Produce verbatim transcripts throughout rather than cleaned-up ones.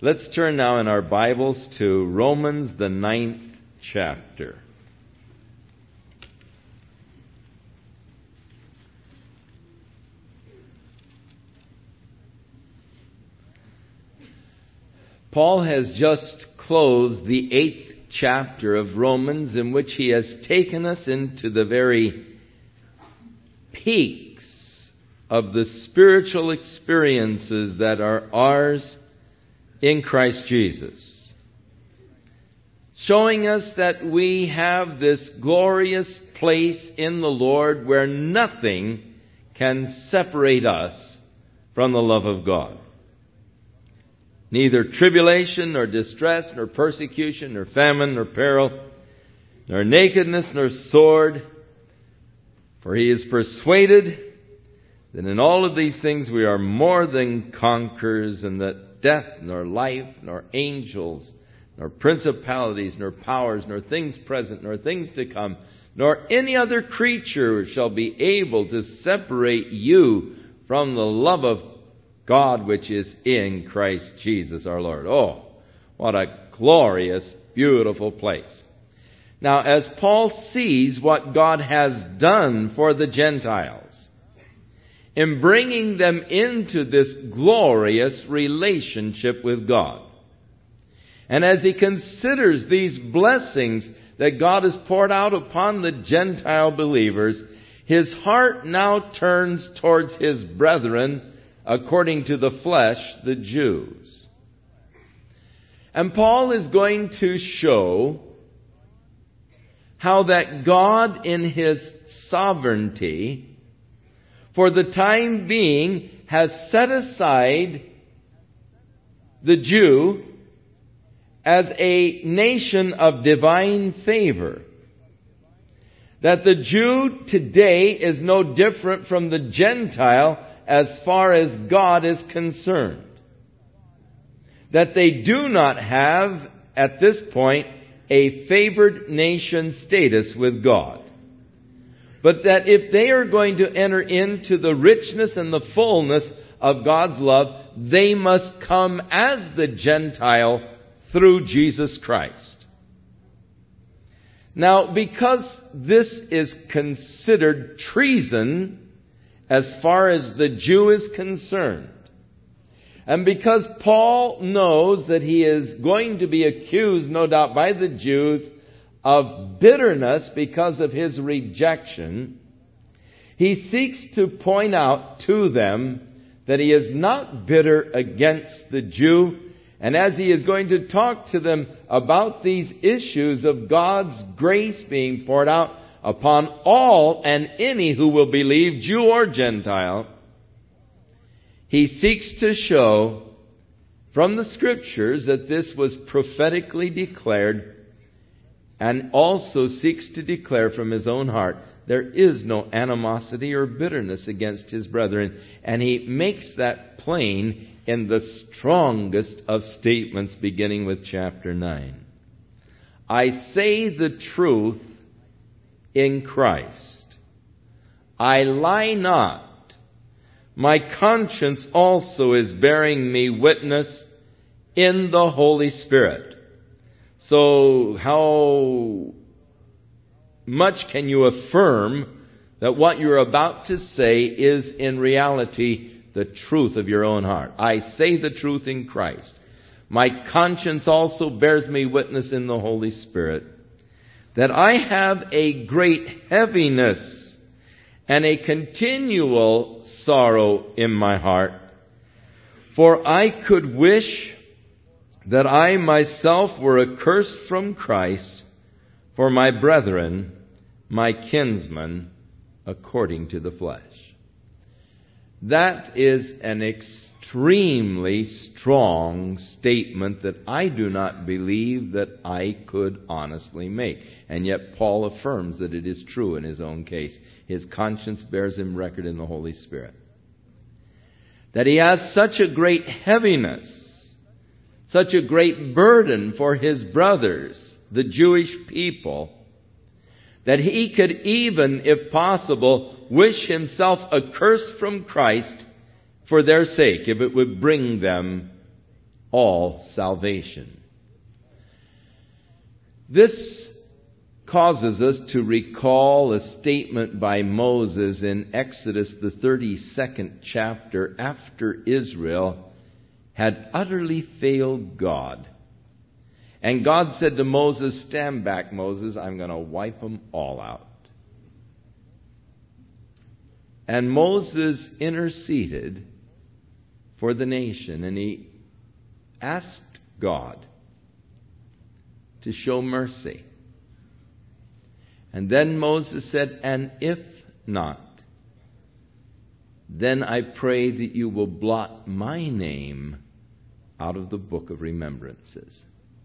Let's turn now in our Bibles to Romans, the ninth chapter. Paul has just closed the eighth chapter of Romans, in which he has taken us into the very peaks of the spiritual experiences that are ours in Christ Jesus, showing us that we have this glorious place in the Lord where nothing can separate us from the love of God. Neither tribulation, nor distress, nor persecution, nor famine, nor peril, nor nakedness, nor sword. For he is persuaded that in all of these things we are more than conquerors, and that death, nor life, nor angels, nor principalities, nor powers, nor things present, nor things to come, nor any other creature shall be able to separate you from the love of God which is in Christ Jesus our Lord. Oh, what a glorious, beautiful place. Now, as Paul sees what God has done for the Gentiles, in bringing them into this glorious relationship with God, and as he considers these blessings that God has poured out upon the Gentile believers, his heart now turns towards his brethren according to the flesh, the Jews. And Paul is going to show how that God in his sovereignty, for the time being, has set aside the Jew as a nation of divine favor. That the Jew today is no different from the Gentile as far as God is concerned. That they do not have, at this point, a favored nation status with God. But that if they are going to enter into the richness and the fullness of God's love, they must come as the Gentile through Jesus Christ. Now, because this is considered treason as far as the Jew is concerned, and because Paul knows that he is going to be accused, no doubt, by the Jews of bitterness because of his rejection, he seeks to point out to them that he is not bitter against the Jew. And as he is going to talk to them about these issues of God's grace being poured out upon all and any who will believe, Jew or Gentile, he seeks to show from the Scriptures that this was prophetically declared, and also seeks to declare from his own heart there is no animosity or bitterness against his brethren. And he makes that plain in the strongest of statements, beginning with chapter nine. I say the truth in Christ. I lie not. My conscience also is bearing me witness in the Holy Spirit. So how much can you affirm that what you're about to say is in reality the truth of your own heart? I say the truth in Christ. My conscience also bears me witness in the Holy Spirit that I have a great heaviness and a continual sorrow in my heart. For I could wish that I myself were accursed from Christ for my brethren, my kinsmen, according to the flesh. That is an extremely strong statement that I do not believe that I could honestly make. And yet Paul affirms that it is true in his own case. His conscience bears him record in the Holy Spirit. That he has such a great heaviness, such a great burden for his brothers, the Jewish people, that he could even, if possible, wish himself accursed from Christ for their sake, if it would bring them all salvation. This causes us to recall a statement by Moses in Exodus, the thirty-second chapter, after Israel had utterly failed God. And God said to Moses, "Stand back, Moses, I'm going to wipe them all out." And Moses interceded for the nation, and he asked God to show mercy. And then Moses said, "And if not, then I pray that you will blot my name out of the book of remembrances."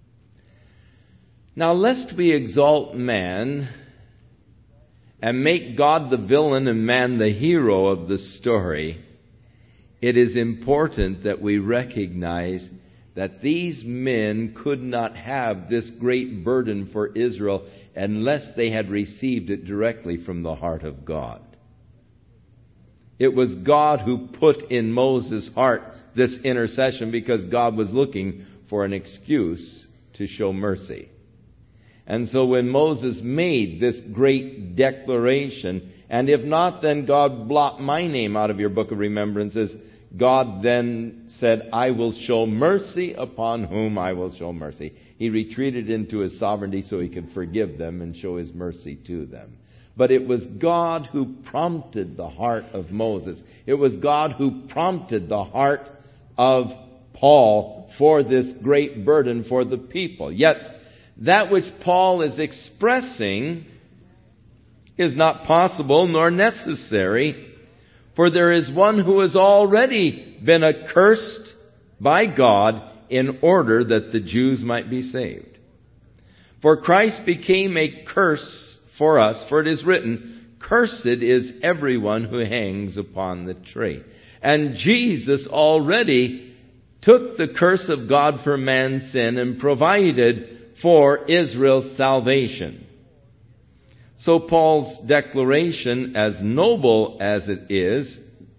Now, lest we exalt man and make God the villain and man the hero of the story, it is important that we recognize that these men could not have this great burden for Israel unless they had received it directly from the heart of God. It was God who put in Moses' heart this intercession because God was looking for an excuse to show mercy. And so when Moses made this great declaration, "And if not, then God blot my name out of your book of remembrances," God then said, "I will show mercy upon whom I will show mercy." He retreated into his sovereignty so he could forgive them and show his mercy to them. But it was God who prompted the heart of Moses. It was God who prompted the heart of Paul for this great burden for the people. Yet, that which Paul is expressing is not possible nor necessary, for there is one who has already been accursed by God in order that the Jews might be saved. For Christ became a curse for us, for it is written, "Cursed is everyone who hangs upon the tree." And Jesus already took the curse of God for man's sin and provided for Israel's salvation. So Paul's declaration, as noble as it is,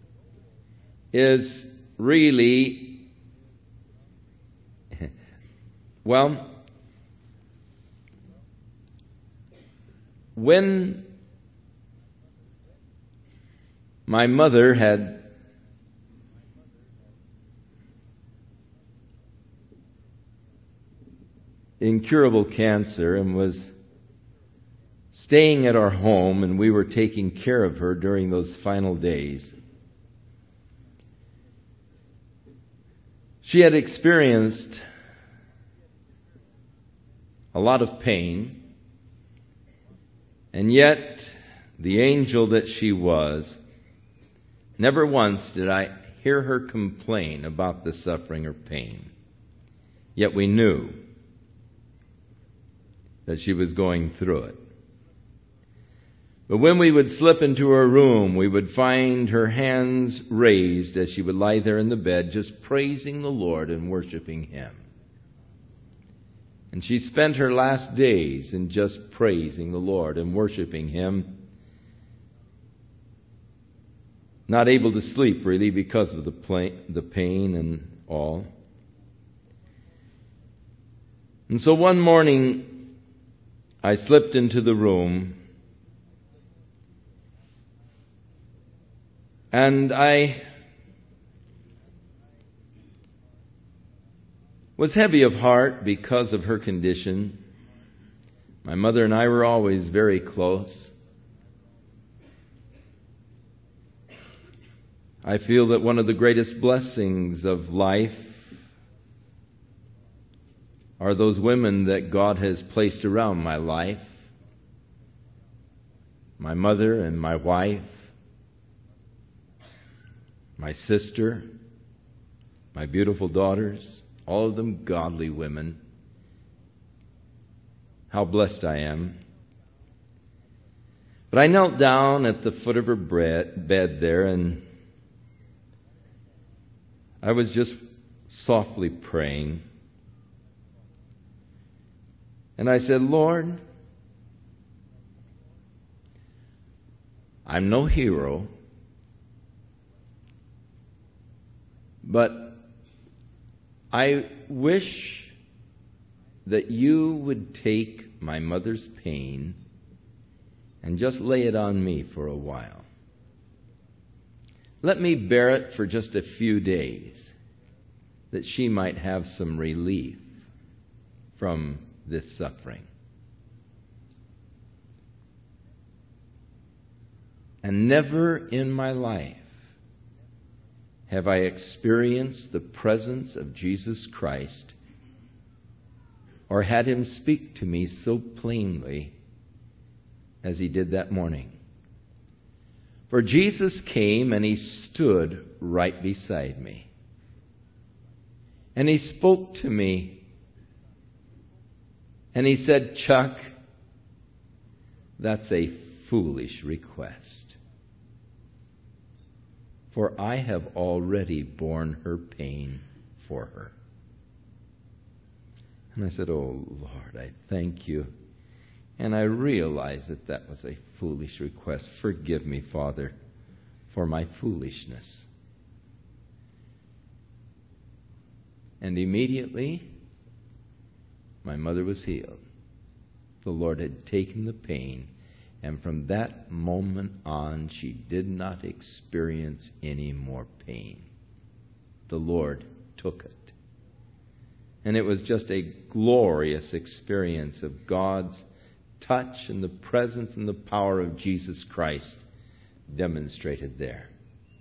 is really, well, when my mother had incurable cancer and was staying at our home, and we were taking care of her during those final days, she had experienced a lot of pain, and yet the angel that she was, never once did I hear her complain about the suffering or pain. Yet we knew that she was going through it. But when we would slip into her room, we would find her hands raised as she would lie there in the bed, just praising the Lord and worshiping Him. And she spent her last days in just praising the Lord and worshiping Him. Not able to sleep, really, because of the pain and all. And so one morning, I slipped into the room, and I was heavy of heart because of her condition. My mother and I were always very close. I feel that one of the greatest blessings of life are those women that God has placed around my life. My mother and my wife, my sister, my beautiful daughters, all of them godly women. How blessed I am. But I knelt down at the foot of her bed there, and I was just softly praying. And I said, "Lord, I'm no hero, but I wish that you would take my mother's pain and just lay it on me for a while. Let me bear it for just a few days, that she might have some relief from this suffering. And never in my life have I experienced the presence of Jesus Christ or had him speak to me so plainly as he did that morning. For Jesus came and he stood right beside me. And he spoke to me. And he said, "Chuck, that's a foolish request. For I have already borne her pain for her." And I said, "Oh, Lord, I thank you." And I realized that that was a foolish request. Forgive me, Father, for my foolishness. And immediately, my mother was healed. The Lord had taken the pain, and from that moment on, she did not experience any more pain. The Lord took it. And it was just a glorious experience of God's touch and the presence and the power of Jesus Christ demonstrated there.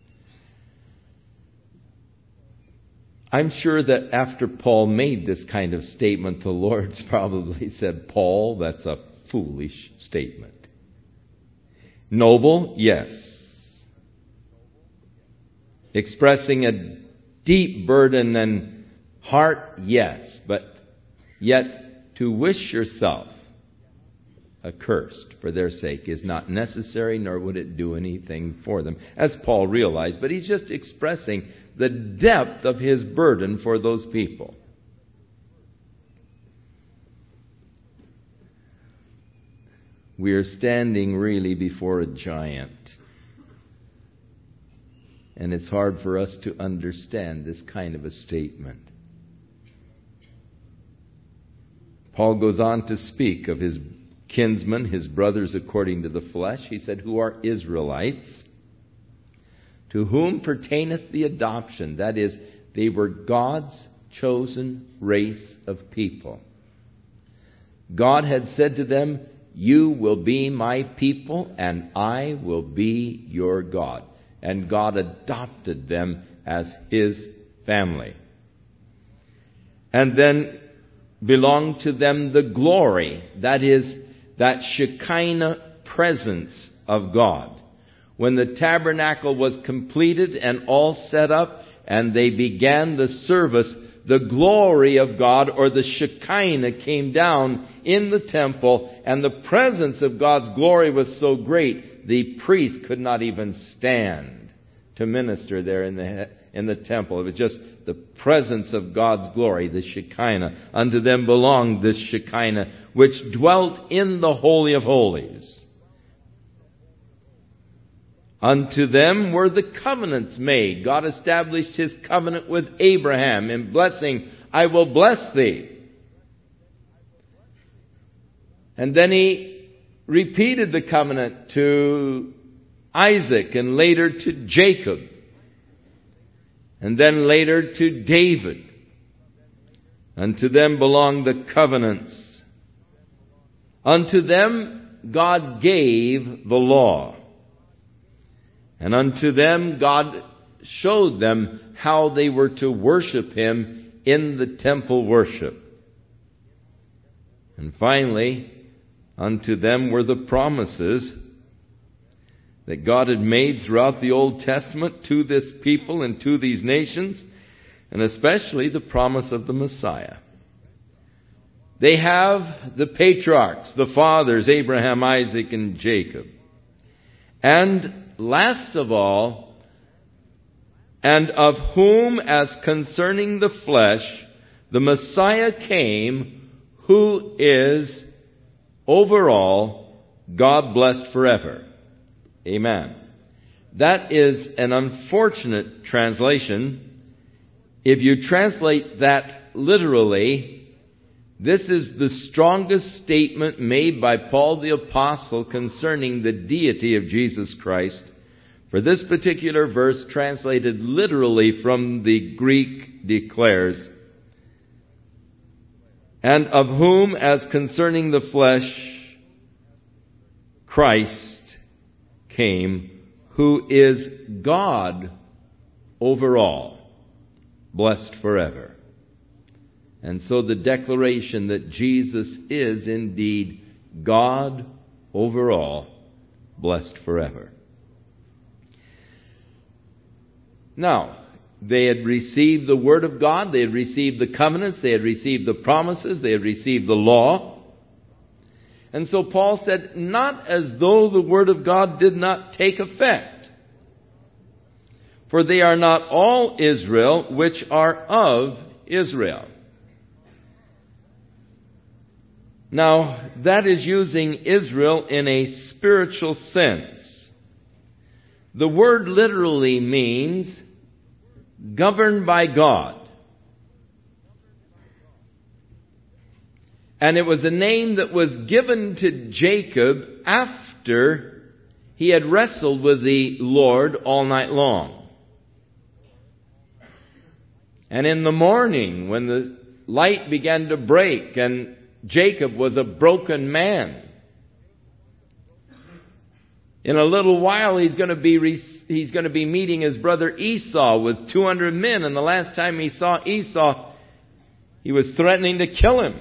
I'm sure that after Paul made this kind of statement, the Lord's probably said, "Paul, that's a foolish statement." Noble, yes. Expressing a deep burden and heart, yes. But yet to wish yourself accursed for their sake is not necessary, nor would it do anything for them, as Paul realized. But he's just expressing the depth of his burden for those people. We are standing really before a giant. And it's hard for us to understand this kind of a statement. Paul goes on to speak of his kinsmen, his brothers according to the flesh. He said, who are Israelites, to whom pertaineth the adoption. That is, they were God's chosen race of people. God had said to them, you will be my people, and I will be your God. And God adopted them as His family. And then belonged to them the glory, that is, that Shekinah presence of God. When the tabernacle was completed and all set up, and they began the service, the glory of God, or the Shekinah, came down in the temple, and the presence of God's glory was so great, the priest could not even stand to minister there in the in the temple. It was just the presence of God's glory, the Shekinah. Unto them belonged this Shekinah, which dwelt in the Holy of Holies. Unto them were the covenants made. God established His covenant with Abraham in blessing, I will bless thee. And then He repeated the covenant to Isaac and later to Jacob. And then later to David. Unto them belong the covenants. Unto them God gave the law. And unto them God showed them how they were to worship Him in the temple worship. And finally, unto them were the promises that God had made throughout the Old Testament to this people and to these nations, and especially the promise of the Messiah. They have the patriarchs, the fathers, Abraham, Isaac, and Jacob. And last of all, and of whom, as concerning the flesh, the Messiah came, who is over all, God blessed forever. Amen. That is an unfortunate translation if you translate that literally, this is the strongest statement made by Paul the Apostle concerning the deity of Jesus Christ. For this particular verse, translated literally from the Greek, declares, "And of whom, as concerning the flesh, Christ came, who is God over all, blessed forever." And so the declaration that Jesus is indeed God over all, blessed forever. Now, they had received the Word of God, they had received the covenants, they had received the promises, they had received the law. And so Paul said, not as though the Word of God did not take effect. For they are not all Israel which are of Israel. Now, that is using Israel in a spiritual sense. The word literally means governed by God. And it was a name that was given to Jacob after he had wrestled with the Lord all night long. And in the morning, when the light began to break and Jacob was a broken man, in a little while he's going to be he's going to be meeting his brother Esau with two hundred men, and the last time he saw Esau, he was threatening to kill him.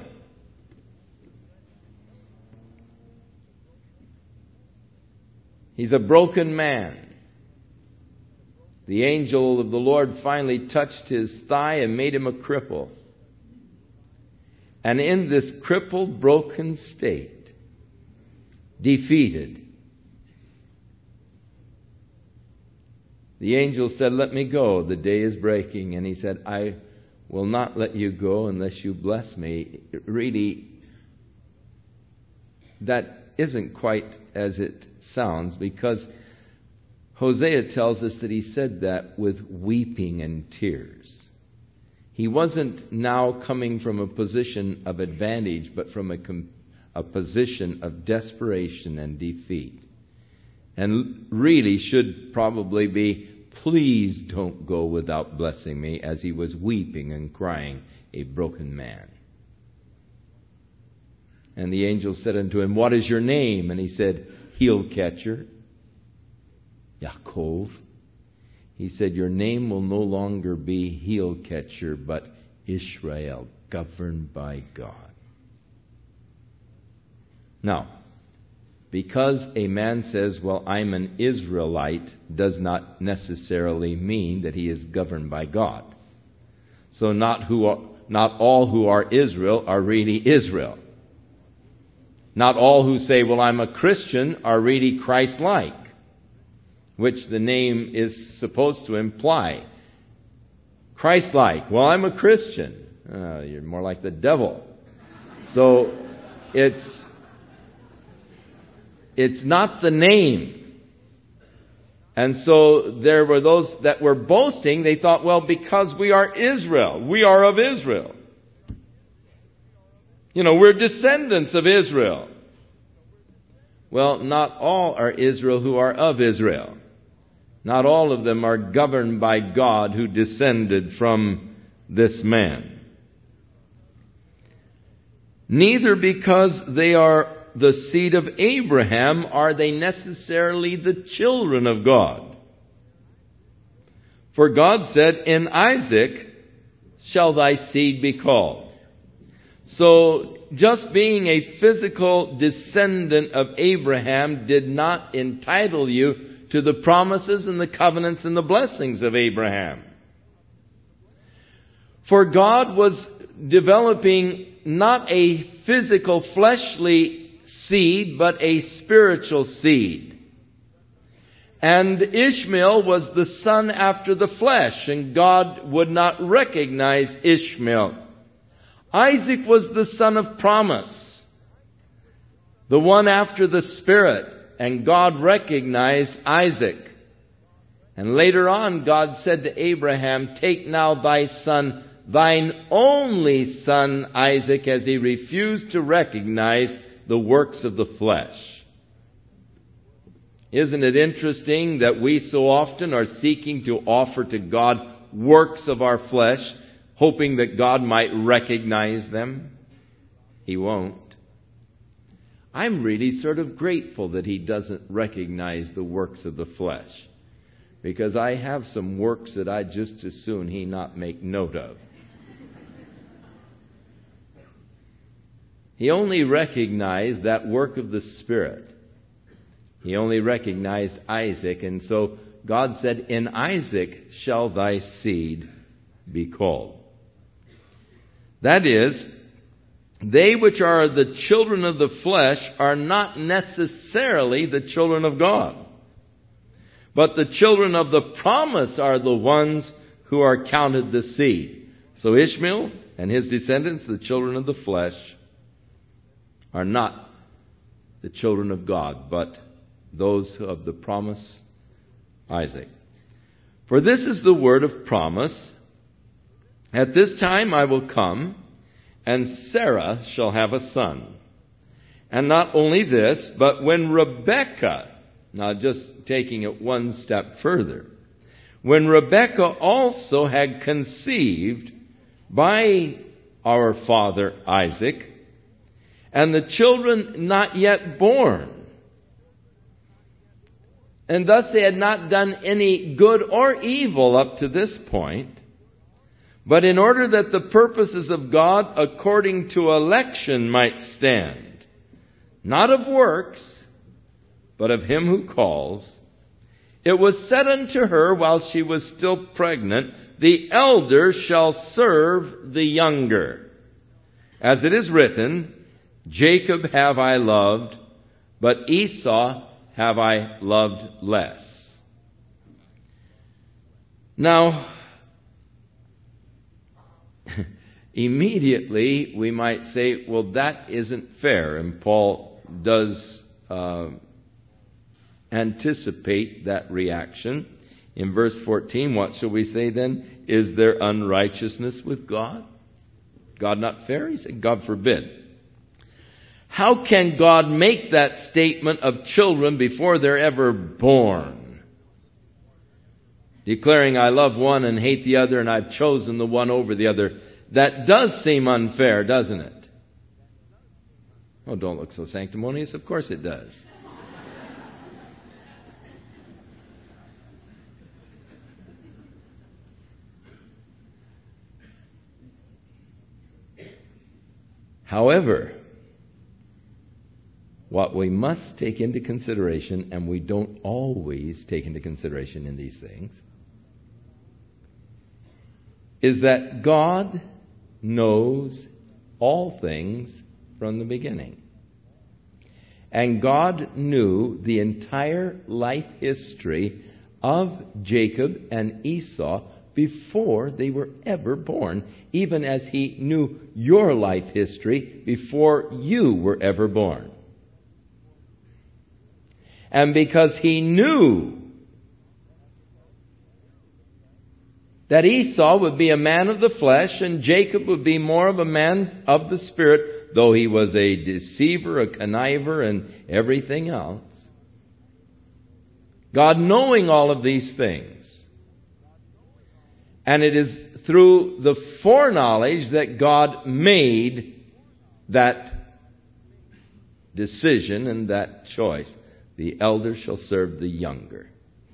He's a broken man. The angel of the Lord finally touched his thigh and made him a cripple. And in this crippled, broken state, defeated, the angel said, "Let me go. The day is breaking." And he said, "I will not let you go unless you bless me." Really, that isn't quite as it sounds, because Hosea tells us that he said that with weeping and tears. He wasn't now coming from a position of advantage, but from a, a position of desperation and defeat. And really should probably be, "Please don't go without blessing me," as he was weeping and crying, a broken man. And the angel said unto him, "What is your name?" And he said, "Heel catcher, Yaakov." He said, "Your name will no longer be heel catcher, but Israel, governed by God." Now, because a man says, "Well, I'm an Israelite," does not necessarily mean that he is governed by God. So not who are, not all who are Israel are really Israel. Not all who say, "Well, I'm a Christian," are really Christ-like, which the name is supposed to imply. Christ-like. "Well, I'm a Christian." Uh, you're more like the devil. So it's it's not the name. And so there were those that were boasting. They thought, well, because we are Israel, we are of Israel. You know, we're descendants of Israel. Well, not all are Israel who are of Israel. Not all of them are governed by God who descended from this man. Neither because they are the seed of Abraham are they necessarily the children of God. For God said, "In Isaac shall thy seed be called." So, just being a physical descendant of Abraham did not entitle you to the promises and the covenants and the blessings of Abraham. For God was developing not a physical fleshly seed, but a spiritual seed. And Ishmael was the son after the flesh, and God would not recognize Ishmael. Isaac was the son of promise, the one after the Spirit, and God recognized Isaac. And later on, God said to Abraham, "Take now thy son, thine only son Isaac," as he refused to recognize the works of the flesh. Isn't it interesting that we so often are seeking to offer to God works of our flesh, hoping that God might recognize them? He won't. I'm really sort of grateful that He doesn't recognize the works of the flesh, because I have some works that I'd just as soon He not make note of. He only recognized that work of the Spirit. He only recognized Isaac, and so God said, "In Isaac shall thy seed be called." That is, they which are the children of the flesh are not necessarily the children of God. But the children of the promise are the ones who are counted the seed. So Ishmael and his descendants, the children of the flesh, are not the children of God, but those of the promise, Isaac. "For this is the word of promise. At this time I will come, and Sarah shall have a son. And not only this, but when Rebekah," now just taking it one step further, "when Rebekah also had conceived by our father Isaac, and the children not yet born," and thus they had not done any good or evil up to this point, "but in order that the purposes of God according to election might stand, not of works, but of Him who calls, it was said unto her while she was still pregnant, The elder shall serve the younger. As it is written, Jacob have I loved, but Esau have I loved less." Now, immediately we might say, well, that isn't fair. And Paul does uh, anticipate that reaction. In verse fourteen, what shall we say then? Is there unrighteousness with God? God not fair? He said, God forbid. How can God make that statement of children before they're ever born? Declaring, I love one and hate the other, and I've chosen the one over the other. That does seem unfair, doesn't it? Oh, don't look so sanctimonious. Of course it does. However, what we must take into consideration, and we don't always take into consideration in these things, is that God knows all things from the beginning. And God knew the entire life history of Jacob and Esau before they were ever born, even as He knew your life history before you were ever born. And because He knew that Esau would be a man of the flesh and Jacob would be more of a man of the spirit, though he was a deceiver, a conniver, and everything else. God knowing all of these things. And it is through the foreknowledge that God made that decision and that choice. The elder shall serve the younger.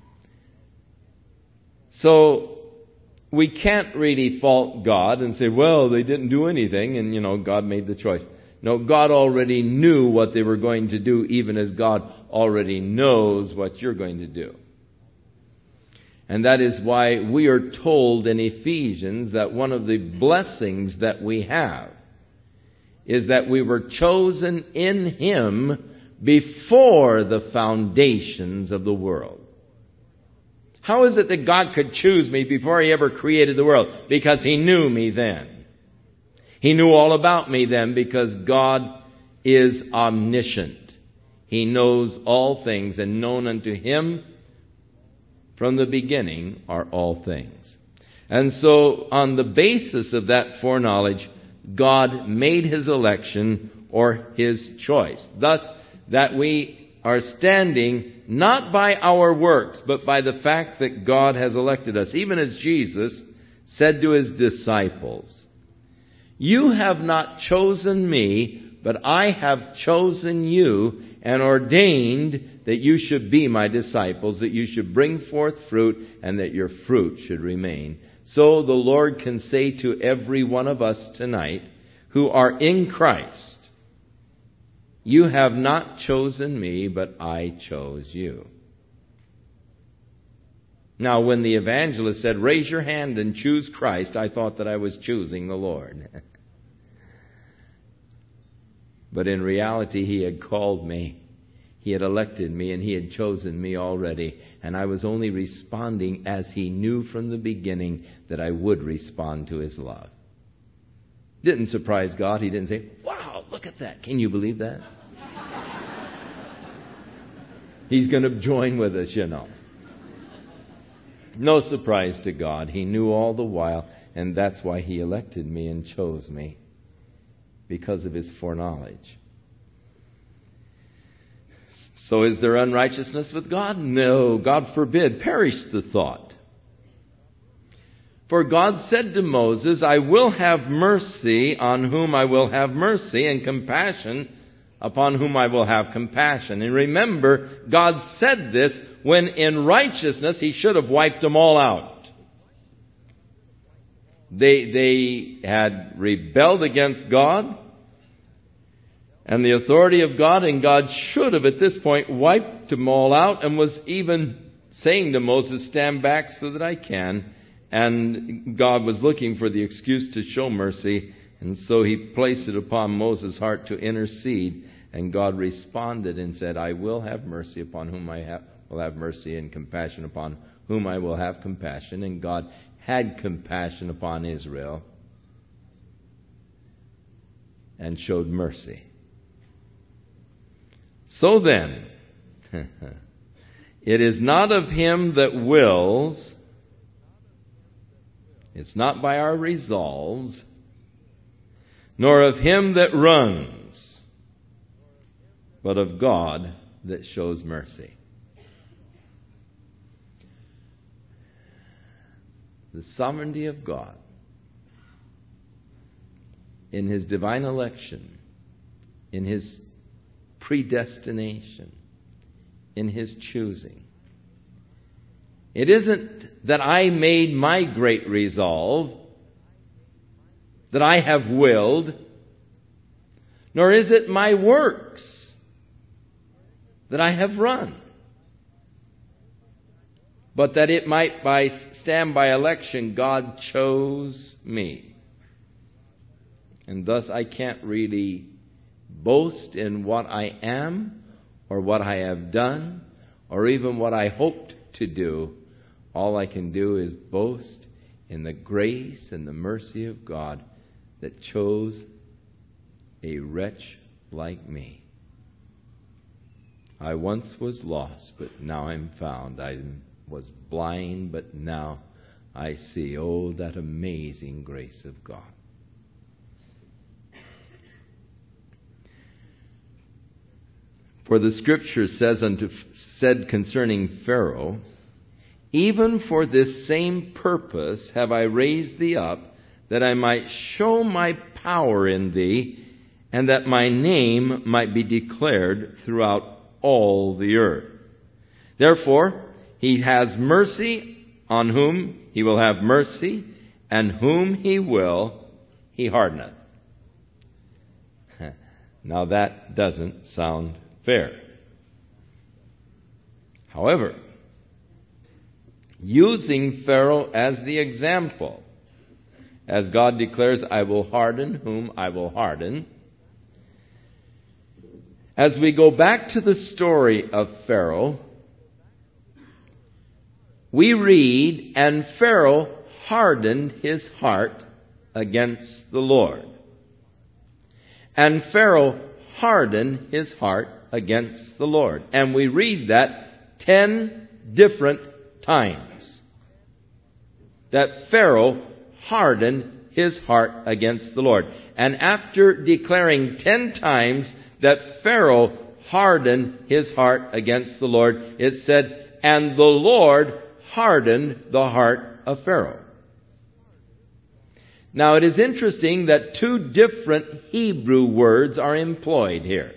So we can't really fault God and say, well, they didn't do anything and, you know, God made the choice. No, God already knew what they were going to do, even as God already knows what you're going to do. And that is why we are told in Ephesians that one of the blessings that we have is that we were chosen in Him before the foundations of the world. How is it that God could choose me before He ever created the world? Because He knew me then. He knew all about me then, because God is omniscient. He knows all things, and known unto Him from the beginning are all things. And so, on the basis of that foreknowledge, God made His election or His choice. Thus, that we are standing not by our works, but by the fact that God has elected us. Even as Jesus said to His disciples, "You have not chosen me, but I have chosen you and ordained that you should be my disciples, that you should bring forth fruit, and that your fruit should remain." So the Lord can say to every one of us tonight who are in Christ, "You have not chosen me, but I chose you." Now, when the evangelist said, "Raise your hand and choose Christ," I thought that I was choosing the Lord. But in reality, He had called me. He had elected me, and He had chosen me already. And I was only responding as He knew from the beginning that I would respond to His love. Didn't surprise God. He didn't say, "Wow, look at that. Can you believe that?" He's going to join with us, you know. No surprise to God. He knew all the while, and that's why He elected me and chose me, because of His foreknowledge. So is there unrighteousness with God? No, God forbid. Perish the thought. For God said to Moses, "I will have mercy on whom I will have mercy, and compassion upon whom I will have compassion." And remember, God said this when in righteousness He should have wiped them all out. They, they had rebelled against God and the authority of God, and God should have at this point wiped them all out, and was even saying to Moses, "Stand back so that I can." And God was looking for the excuse to show mercy, and so He placed it upon Moses' heart to intercede. And God responded and said, "I will have mercy upon whom I have, will have mercy, and compassion upon whom I will have compassion." And God had compassion upon Israel and showed mercy. So then, it is not of him that wills, it's not by our resolves, nor of him that runs, but of God that shows mercy. The sovereignty of God in His divine election, in His predestination, in His choosing. It isn't that I made my great resolve, that I have willed, nor is it my works that I have run, but that it might by stand by election, God chose me. And thus I can't really boast in what I am, or what I have done, or even what I hoped to do. All I can do is boast in the grace and the mercy of God that chose a wretch like me. I once was lost, but now I'm found. I was blind, but now I see. Oh, that amazing grace of God. For the Scripture says unto said concerning Pharaoh, "Even for this same purpose have I raised thee up, that I might show my power in thee, and that my name might be declared throughout all the earth. Therefore, He has mercy on whom He will have mercy, and whom He will, He hardeneth." Now that doesn't sound fair. However, using Pharaoh as the example, as God declares, "I will harden whom I will harden," as we go back to the story of Pharaoh, we read, "And Pharaoh hardened his heart against the Lord." And Pharaoh hardened his heart against the Lord. And we read that ten different times that Pharaoh hardened his heart against the Lord. And after declaring ten times that Pharaoh hardened his heart against the Lord, it said, and the Lord hardened the heart of Pharaoh. Now it is interesting that two different Hebrew words are employed here.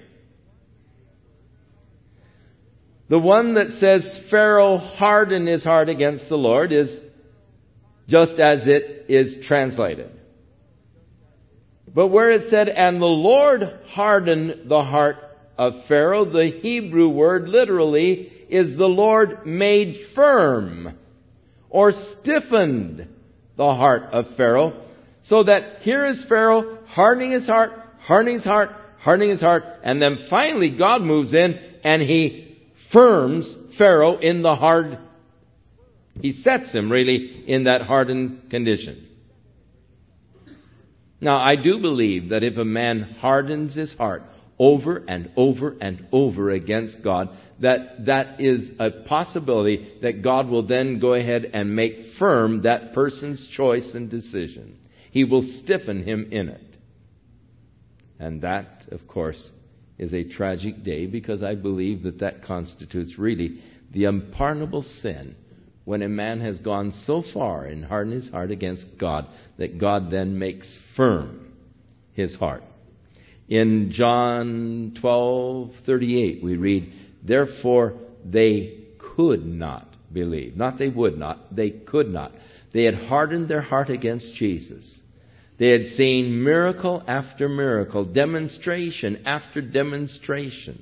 The one that says Pharaoh hardened his heart against the Lord is just as it is translated. But where it said, and the Lord hardened the heart of Pharaoh, the Hebrew word literally is the Lord made firm or stiffened the heart of Pharaoh. So that here is Pharaoh hardening his heart, hardening his heart, hardening his heart, and then finally God moves in and he firms Pharaoh in the hard, he sets him really in that hardened condition. Now I do believe that if a man hardens his heart over and over and over against God, that that is a possibility that God will then go ahead and make firm that person's choice and decision. He will stiffen him in it. And that, of course, is a tragic day, because I believe that that constitutes really the unpardonable sin when a man has gone so far and hardened his heart against God that God then makes firm his heart. In John twelve thirty-eight we read, therefore they could not believe. Not they would not, they could not. They had hardened their heart against Jesus. They had seen miracle after miracle, demonstration after demonstration.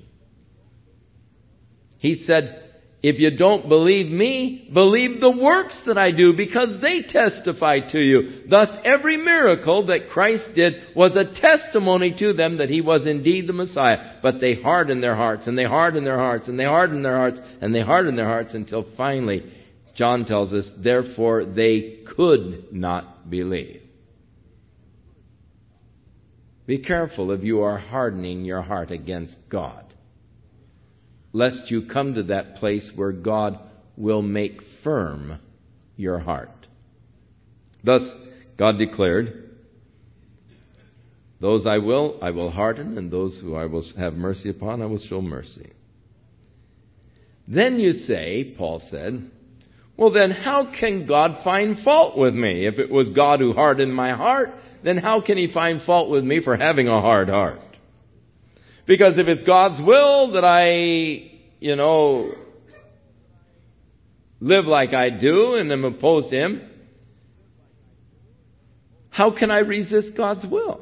He said, if you don't believe me, believe the works that I do, because they testify to you. Thus, every miracle that Christ did was a testimony to them that He was indeed the Messiah. But they hardened their hearts, and they hardened their hearts, and they hardened their hearts, and they hardened their hearts until finally, John tells us, therefore they could not believe. Be careful if you are hardening your heart against God, lest you come to that place where God will make firm your heart. Thus, God declared, those I will, I will harden, and those who I will have mercy upon, I will show mercy. Then you say, Paul said, well then how can God find fault with me? If it was God who hardened my heart, then how can He find fault with me for having a hard heart? Because if it's God's will that I, you know, live like I do and am opposed to Him, how can I resist God's will?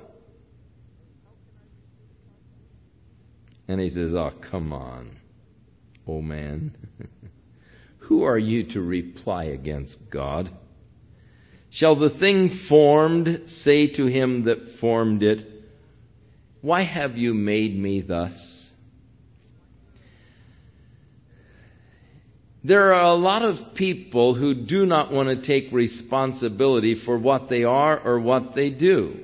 And he says, oh, come on, oh man. Who are you to reply against God? Shall the thing formed say to him that formed it, why have you made me thus? There are a lot of people who do not want to take responsibility for what they are or what they do.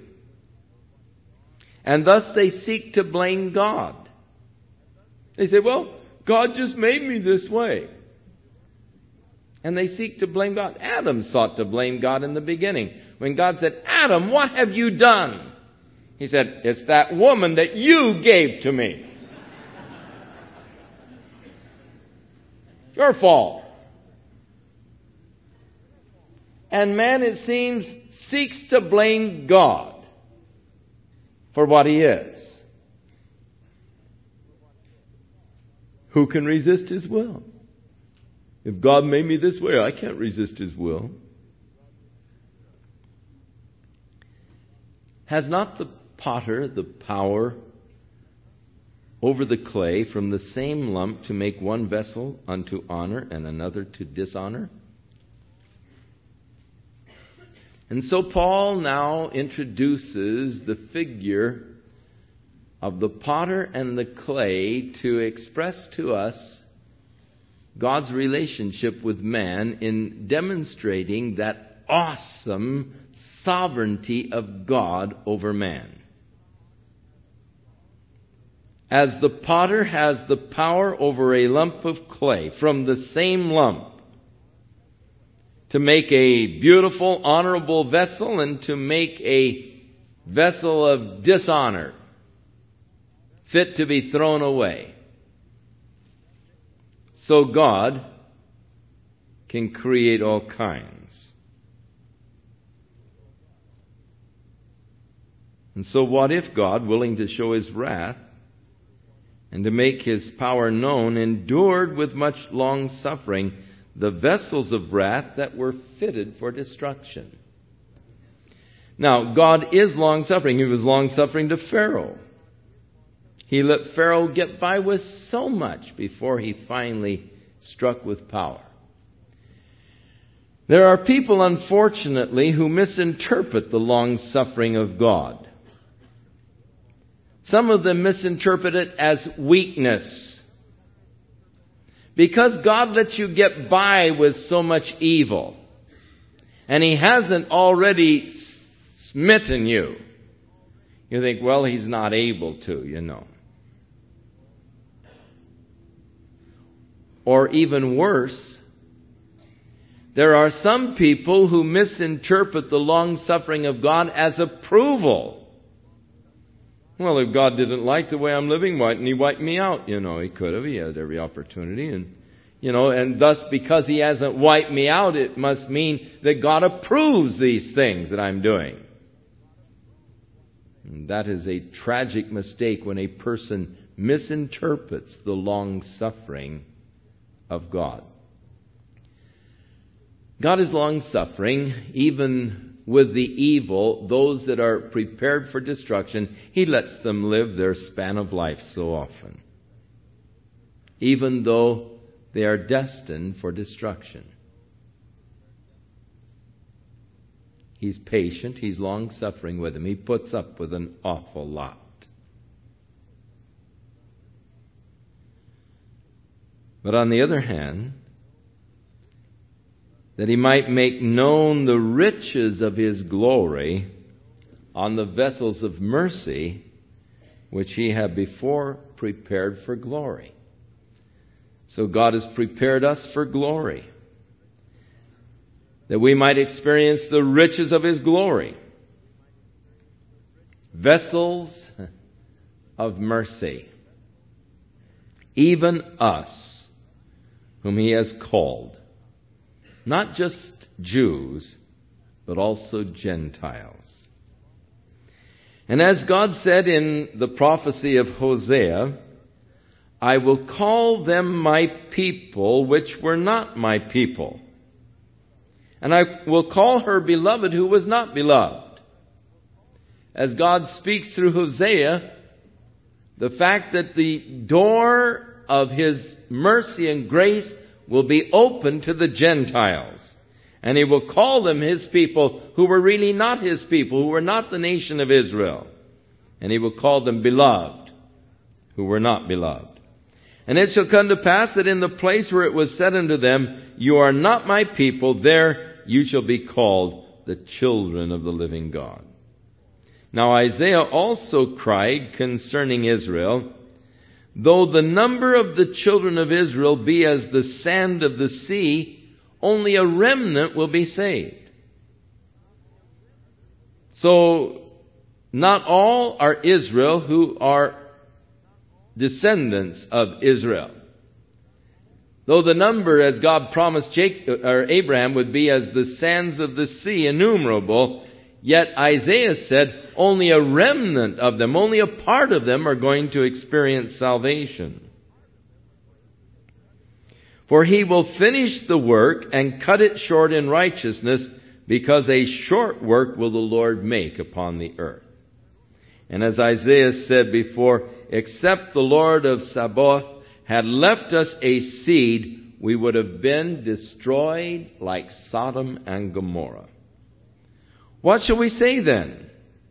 And thus they seek to blame God. They say, well, God just made me this way. And they seek to blame God. Adam sought to blame God in the beginning. When God said, Adam, what have you done? He said, it's that woman that you gave to me. Your fault. And man, it seems, seeks to blame God for what he is. Who can resist His will? If God made me this way, I can't resist His will. Has not the potter the power over the clay from the same lump to make one vessel unto honor and another to dishonor? And so Paul now introduces the figure of the potter and the clay to express to us God's relationship with man in demonstrating that awesome sovereignty of God over man. As the potter has the power over a lump of clay from the same lump, to make a beautiful, honorable vessel and to make a vessel of dishonor, fit to be thrown away. So God can create all kinds. And so what if God, willing to show His wrath and to make His power known, endured with much long suffering the vessels of wrath that were fitted for destruction? Now, God is long-suffering. He was long-suffering to Pharaoh. He let Pharaoh get by with so much before he finally struck with power. There are people, unfortunately, who misinterpret the long-suffering of God. Some of them misinterpret it as weakness. Because God lets you get by with so much evil, and He hasn't already smitten you, you think, well, He's not able to, you know. Or even worse, there are some people who misinterpret the long-suffering of God as approval. Well, if God didn't like the way I'm living, why didn't He wipe me out? You know, He could have. He had every opportunity. And, you know, and thus, because He hasn't wiped me out, it must mean that God approves these things that I'm doing. And that is a tragic mistake when a person misinterprets the long-suffering of God. God is long-suffering, even with the evil, those that are prepared for destruction. He lets them live their span of life so often, even though they are destined for destruction. He's patient. He's long-suffering with them. He puts up with an awful lot. But on the other hand, that He might make known the riches of His glory on the vessels of mercy, which He had before prepared for glory. So God has prepared us for glory, that we might experience the riches of His glory. Vessels of mercy. Even us, whom He has called. Not just Jews, but also Gentiles. And as God said in the prophecy of Hosea, I will call them my people, which were not my people. And I will call her beloved, who was not beloved. As God speaks through Hosea, the fact that the door of His mercy and grace will be open to the Gentiles. And He will call them His people who were really not His people, who were not the nation of Israel. And He will call them beloved, who were not beloved. And it shall come to pass that in the place where it was said unto them, you are not my people, there you shall be called the children of the living God. Now Isaiah also cried concerning Israel, though the number of the children of Israel be as the sand of the sea, only a remnant will be saved. So, not all are Israel who are descendants of Israel. Though the number, as God promised Jacob, or Abraham, would be as the sands of the sea, innumerable, yet Isaiah said only a remnant of them, only a part of them are going to experience salvation. For He will finish the work and cut it short in righteousness, because a short work will the Lord make upon the earth. And as Isaiah said before, except the Lord of Sabaoth had left us a seed, we would have been destroyed like Sodom and Gomorrah. What shall we say then?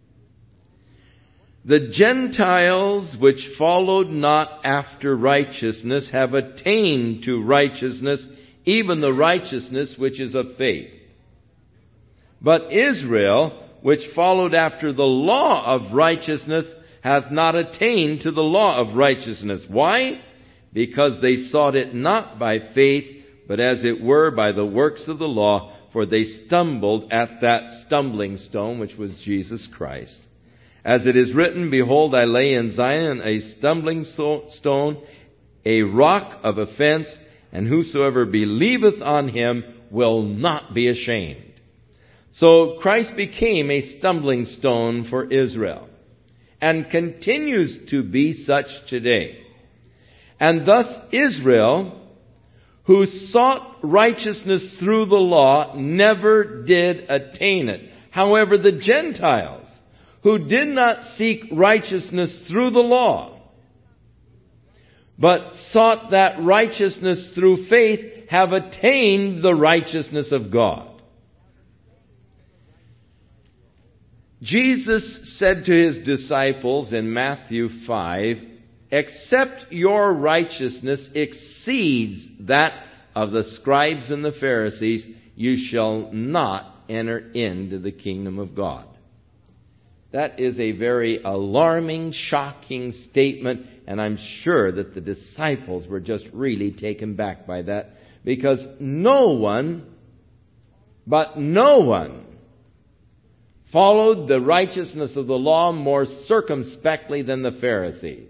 The Gentiles which followed not after righteousness have attained to righteousness, even the righteousness which is of faith. But Israel, which followed after the law of righteousness, hath not attained to the law of righteousness. Why? Because they sought it not by faith, but as it were by the works of the law. for they stumbled at that stumbling stone, which was Jesus Christ. As it is written, Behold, I lay in Zion a stumbling stone, a rock of offense, and whosoever believeth on him will not be ashamed. So Christ became a stumbling stone for Israel, and continues to be such today. And thus Israel, who sought righteousness through the law, never did attain it. However, the Gentiles, who did not seek righteousness through the law, but sought that righteousness through faith, have attained the righteousness of God. Jesus said to his disciples in Matthew five, Except your righteousness exceeds that of the scribes and the Pharisees, you shall not enter into the kingdom of God. That is a very alarming, shocking statement, and I'm sure that the disciples were just really taken back by that, because no one, but no one, followed the righteousness of the law more circumspectly than the Pharisees.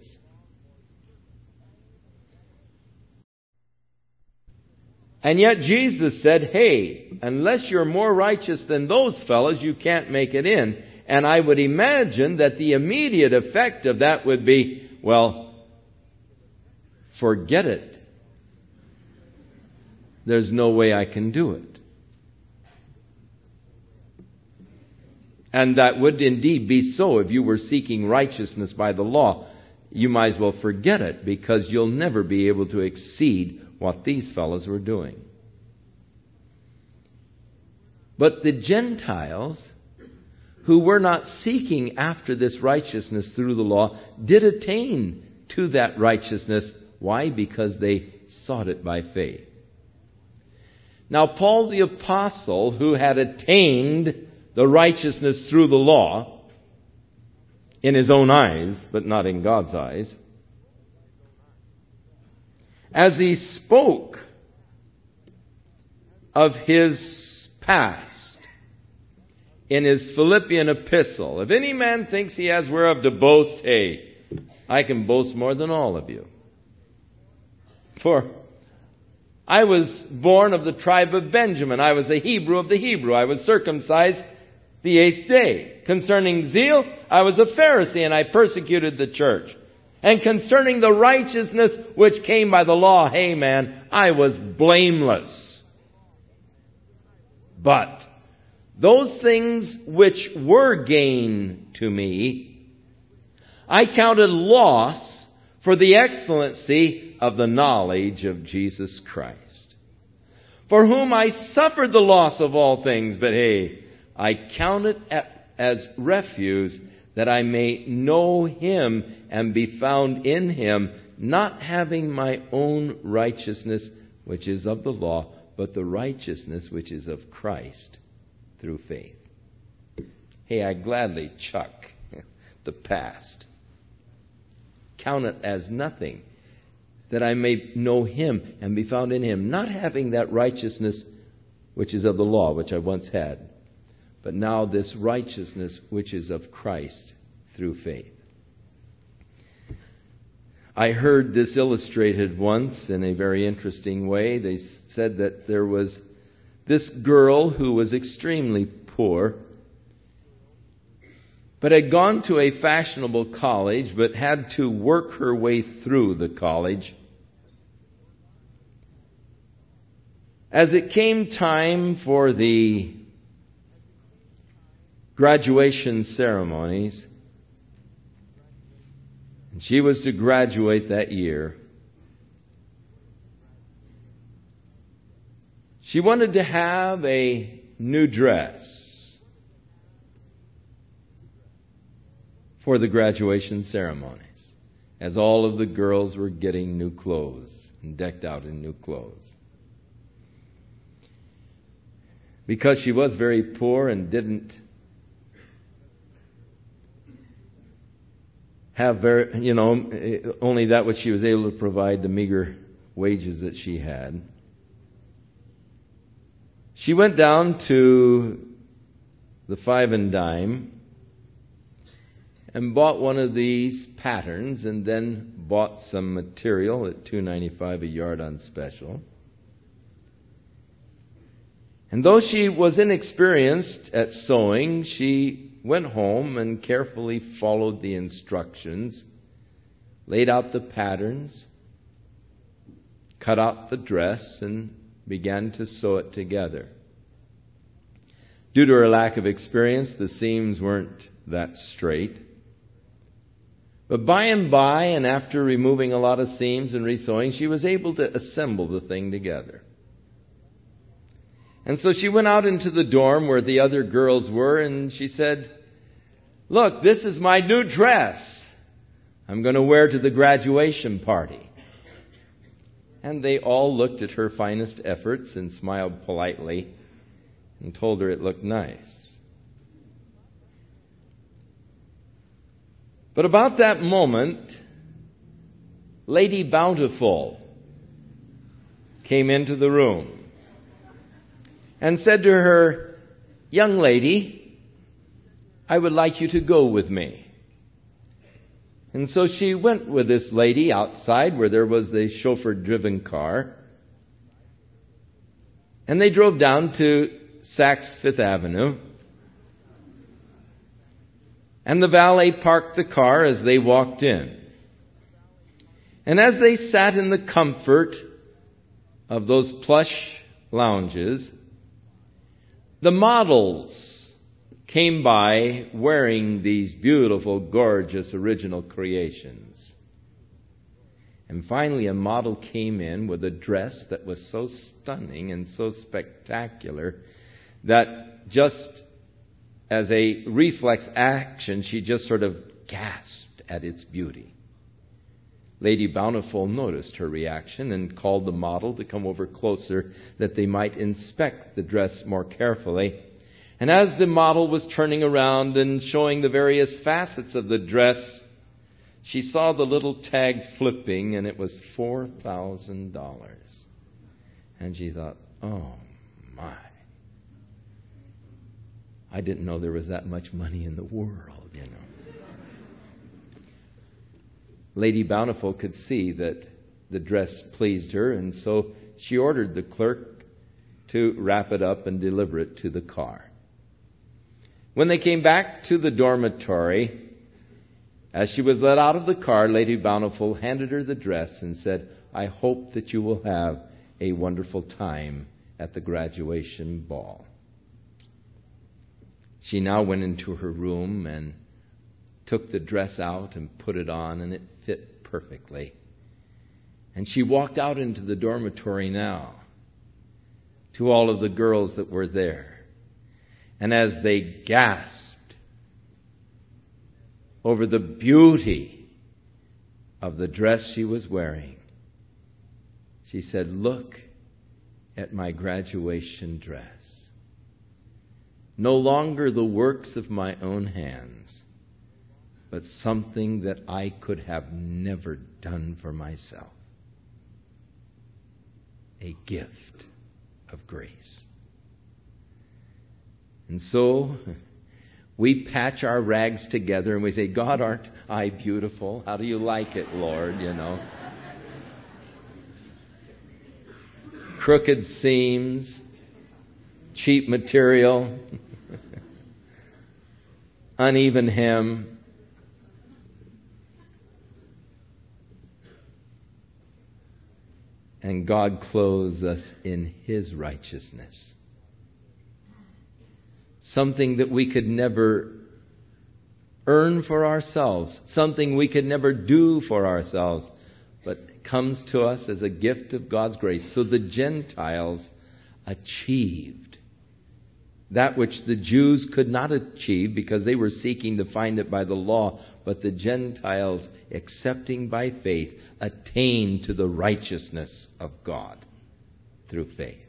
And yet Jesus said, hey, unless you're more righteous than those fellows, you can't make it in. And I would imagine that the immediate effect of that would be, well, forget it. There's no way I can do it. And that would indeed be so if you were seeking righteousness by the law. You might as well forget it, because you'll never be able to exceed what these fellows were doing. But the Gentiles, who were not seeking after this righteousness through the law, did attain to that righteousness. Why? Because they sought it by faith. Now, Paul the Apostle, who had attained the righteousness through the law, in his own eyes, but not in God's eyes, as he spoke of his past in his Philippian epistle, if any man thinks he has whereof to boast, hey, I can boast more than all of you. For I was born of the tribe of Benjamin. I was a Hebrew of the Hebrew. I was circumcised the eighth day. Concerning zeal, I was a Pharisee, and I persecuted the church. And concerning the righteousness which came by the law, hey man, I was blameless. But those things which were gain to me, I counted loss for the excellency of the knowledge of Jesus Christ, for whom I suffered the loss of all things. But hey, I count it as refuse, that I may know Him and be found in Him, not having my own righteousness, which is of the law, but the righteousness which is of Christ through faith. Hey, I gladly chuck the past. Count it as nothing, that I may know Him and be found in Him, not having that righteousness which is of the law, which I once had, but now this righteousness which is of Christ through faith. I heard this illustrated once in a very interesting way. They said that there was this girl who was extremely poor, but had gone to a fashionable college, but had to work her way through the college. As it came time for the graduation ceremonies, and she was to graduate that year, she wanted to have a new dress for the graduation ceremonies, as all of the girls were getting new clothes and decked out in new clothes. Because she was very poor and didn't have very, you know, only that which she was able to provide, the meager wages that she had, She went down to the Five and Dime and bought one of these patterns, and then bought some material at two dollars and ninety-five cents a yard on special. And though she was inexperienced at sewing, she went home and carefully followed the instructions, laid out the patterns, cut out the dress, and began to sew it together. Due to her lack of experience, the seams weren't that straight. But by and by, and after removing a lot of seams and resewing, she was able to assemble the thing together. And so she went out into the dorm where the other girls were, and she said, "Look, this is my new dress I'm going to wear to the graduation party." And they all looked at her finest efforts and smiled politely and told her it looked nice. But about that moment, Lady Bountiful came into the room and said to her, "Young lady, I would like you to go with me." And so she went with this lady outside where there was the chauffeur-driven car. And they drove down to Saks Fifth Avenue. And the valet parked the car as they walked in. And as they sat in the comfort of those plush lounges, the models came by wearing these beautiful, gorgeous, original creations. And finally a model came in with a dress that was so stunning and so spectacular that just as a reflex action, she just sort of gasped at its beauty. Lady Bountiful noticed her reaction and called the model to come over closer that they might inspect the dress more carefully. And as the model was turning around and showing the various facets of the dress, she saw the little tag flipping, and it was four thousand dollars. And she thought, "Oh, my. I didn't know there was that much money in the world, you know." Lady Bountiful could see that the dress pleased her, and so she ordered the clerk to wrap it up and deliver it to the car. When they came back to the dormitory, as she was let out of the car, Lady Bountiful handed her the dress and said, "I hope that you will have a wonderful time at the graduation ball." She now went into her room and took the dress out and put it on, and it fit perfectly. And she walked out into the dormitory now to all of the girls that were there. And as they gasped over the beauty of the dress she was wearing, she said, "Look at my graduation dress. No longer the works of my own hands, but something that I could have never done for myself. A gift of grace." And so we patch our rags together and we say, "God, aren't I beautiful? How do you like it, Lord?" You know. Crooked seams, cheap material, uneven hem. And God clothes us in His righteousness. Something that we could never earn for ourselves. Something we could never do for ourselves. But comes to us as a gift of God's grace. So the Gentiles achieved that which the Jews could not achieve because they were seeking to find it by the law. But the Gentiles, accepting by faith, attained to the righteousness of God through faith.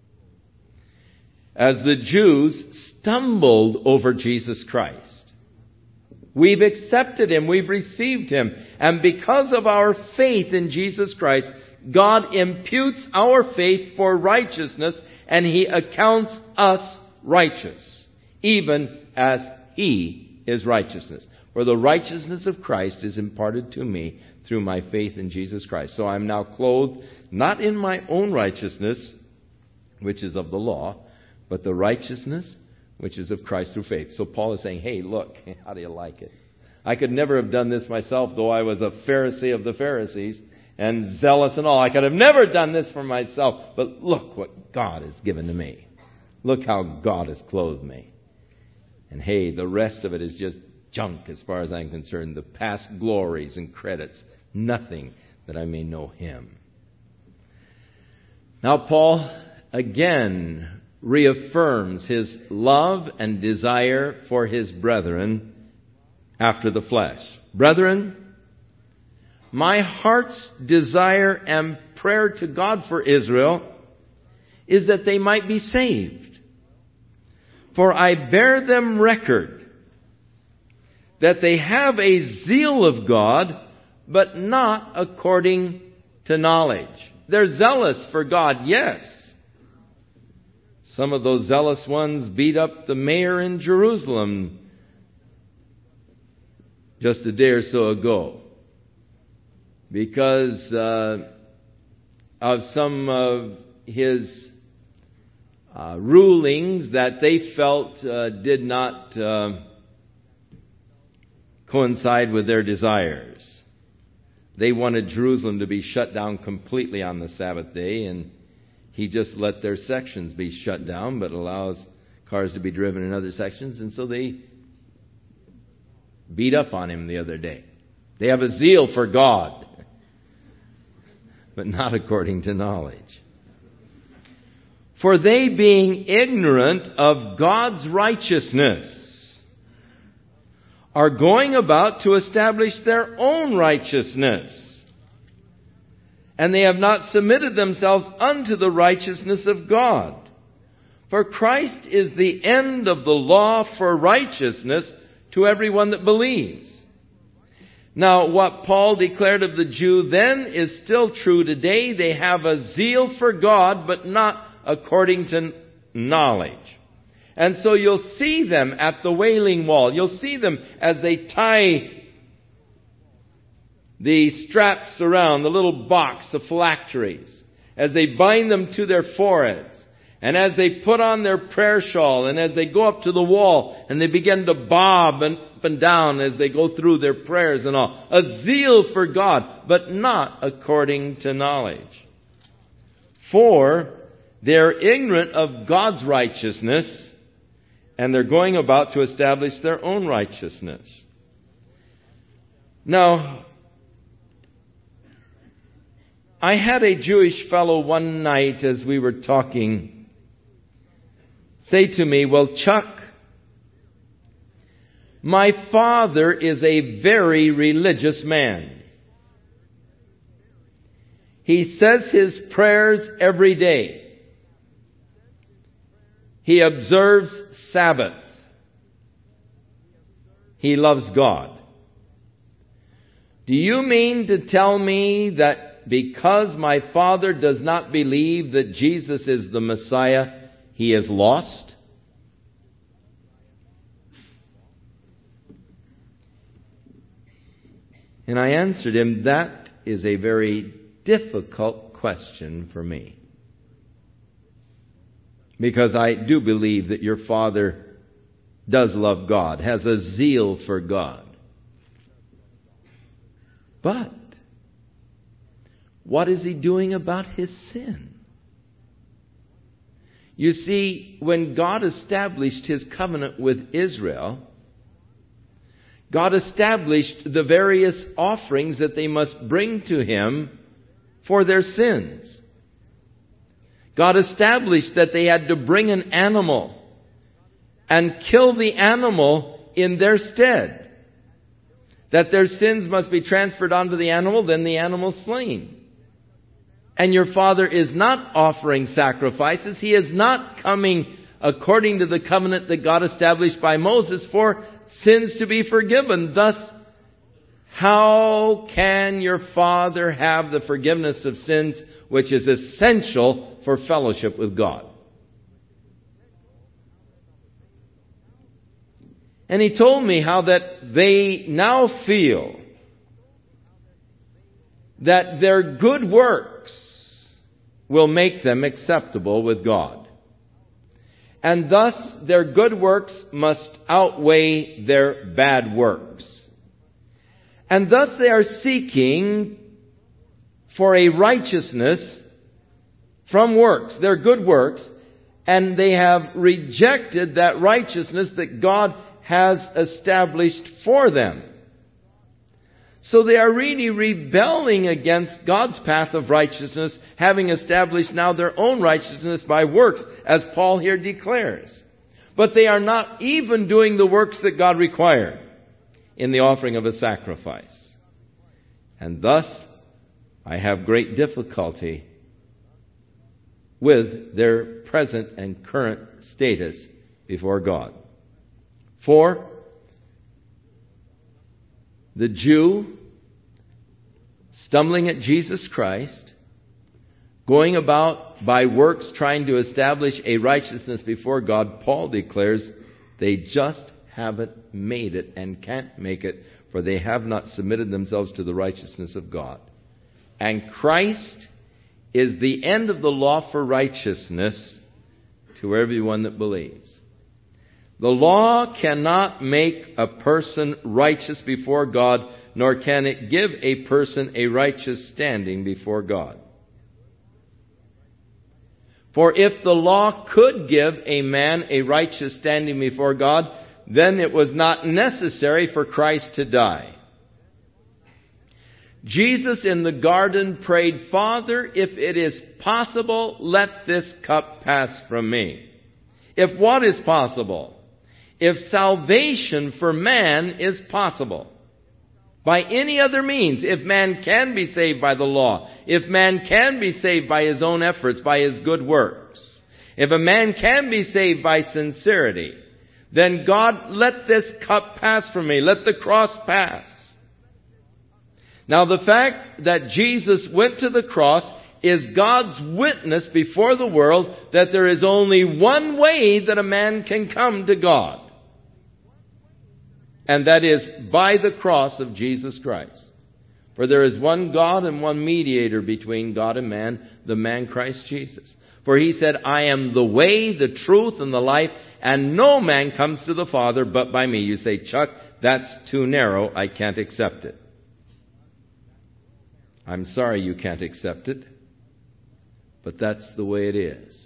As the Jews stumbled over Jesus Christ, we've accepted Him, we've received Him. And because of our faith in Jesus Christ, God imputes our faith for righteousness, and He accounts us righteous, even as He is righteousness. For the righteousness of Christ is imparted to me through my faith in Jesus Christ. So I'm now clothed not in my own righteousness, which is of the law, but the righteousness which is of Christ through faith. So Paul is saying, hey, look, how do you like it? I could never have done this myself, though I was a Pharisee of the Pharisees and zealous and all. I could have never done this for myself. But look what God has given to me. Look how God has clothed me. And hey, the rest of it is just junk as far as I'm concerned. The past glories and credits. Nothing that I may know Him. Now Paul again reaffirms his love and desire for his brethren after the flesh. Brethren, my heart's desire and prayer to God for Israel is that they might be saved. For I bear them record that they have a zeal of God, but not according to knowledge. They're zealous for God, yes. Some of those zealous ones beat up the mayor in Jerusalem just a day or so ago because uh, of some of his uh, rulings that they felt uh, did not uh, coincide with their desires. They wanted Jerusalem to be shut down completely on the Sabbath day, and he just let their sections be shut down, but allows cars to be driven in other sections. And so they beat up on him the other day. They have a zeal for God, but not according to knowledge. For they, being ignorant of God's righteousness, are going about to establish their own righteousness. And they have not submitted themselves unto the righteousness of God. For Christ is the end of the law for righteousness to everyone that believes. Now, what Paul declared of the Jew then is still true today. They have a zeal for God, but not according to knowledge. And so you'll see them at the Wailing Wall. You'll see them as they tie the straps around the little box, the phylacteries, as they bind them to their foreheads, and as they put on their prayer shawl, and as they go up to the wall, and they begin to bob and up and down as they go through their prayers and all. A zeal for God, but not according to knowledge. For they're ignorant of God's righteousness, and they're going about to establish their own righteousness. Now, I had a Jewish fellow one night as we were talking say to me, well, Chuck, my father is a very religious man. He says his prayers every day. He observes Sabbath. He loves God. Do you mean to tell me that because my father does not believe that Jesus is the Messiah, he is lost? And I answered him, that is a very difficult question for me. Because I do believe that your father does love God, has a zeal for God. But what is he doing about his sin? You see, when God established his covenant with Israel, God established the various offerings that they must bring to him for their sins. God established that they had to bring an animal and kill the animal in their stead. That their sins must be transferred onto the animal, then the animal slain. And your father is not offering sacrifices. He is not coming according to the covenant that God established by Moses for sins to be forgiven. Thus, how can your Father have the forgiveness of sins, which is essential for fellowship with God? And he told me how that they now feel that their good works will make them acceptable with God. And thus their good works must outweigh their bad works. And thus they are seeking for a righteousness from works, their good works, and they have rejected that righteousness that God has established for them. So they are really rebelling against God's path of righteousness, having established now their own righteousness by works, as Paul here declares. But they are not even doing the works that God required in the offering of a sacrifice. And thus, I have great difficulty with their present and current status before God. For the Jew, stumbling at Jesus Christ, going about by works trying to establish a righteousness before God, Paul declares they just haven't made it and can't make it, for they have not submitted themselves to the righteousness of God. And Christ is the end of the law for righteousness to everyone that believes. The law cannot make a person righteous before God, nor can it give a person a righteous standing before God. For if the law could give a man a righteous standing before God, then it was not necessary for Christ to die. Jesus in the garden prayed, "Father, if it is possible, let this cup pass from me." If what is possible? If salvation for man is possible by any other means, if man can be saved by the law, if man can be saved by his own efforts, by his good works, if a man can be saved by sincerity, then God, let this cup pass from me. Let the cross pass. Now the fact that Jesus went to the cross is God's witness before the world that there is only one way that a man can come to God. And that is by the cross of Jesus Christ. For there is one God and one mediator between God and man, the man Christ Jesus. For he said, "I am the way, the truth, and the life, and no man comes to the Father but by me." You say, "Chuck, that's too narrow. I can't accept it." I'm sorry you can't accept it, but that's the way it is.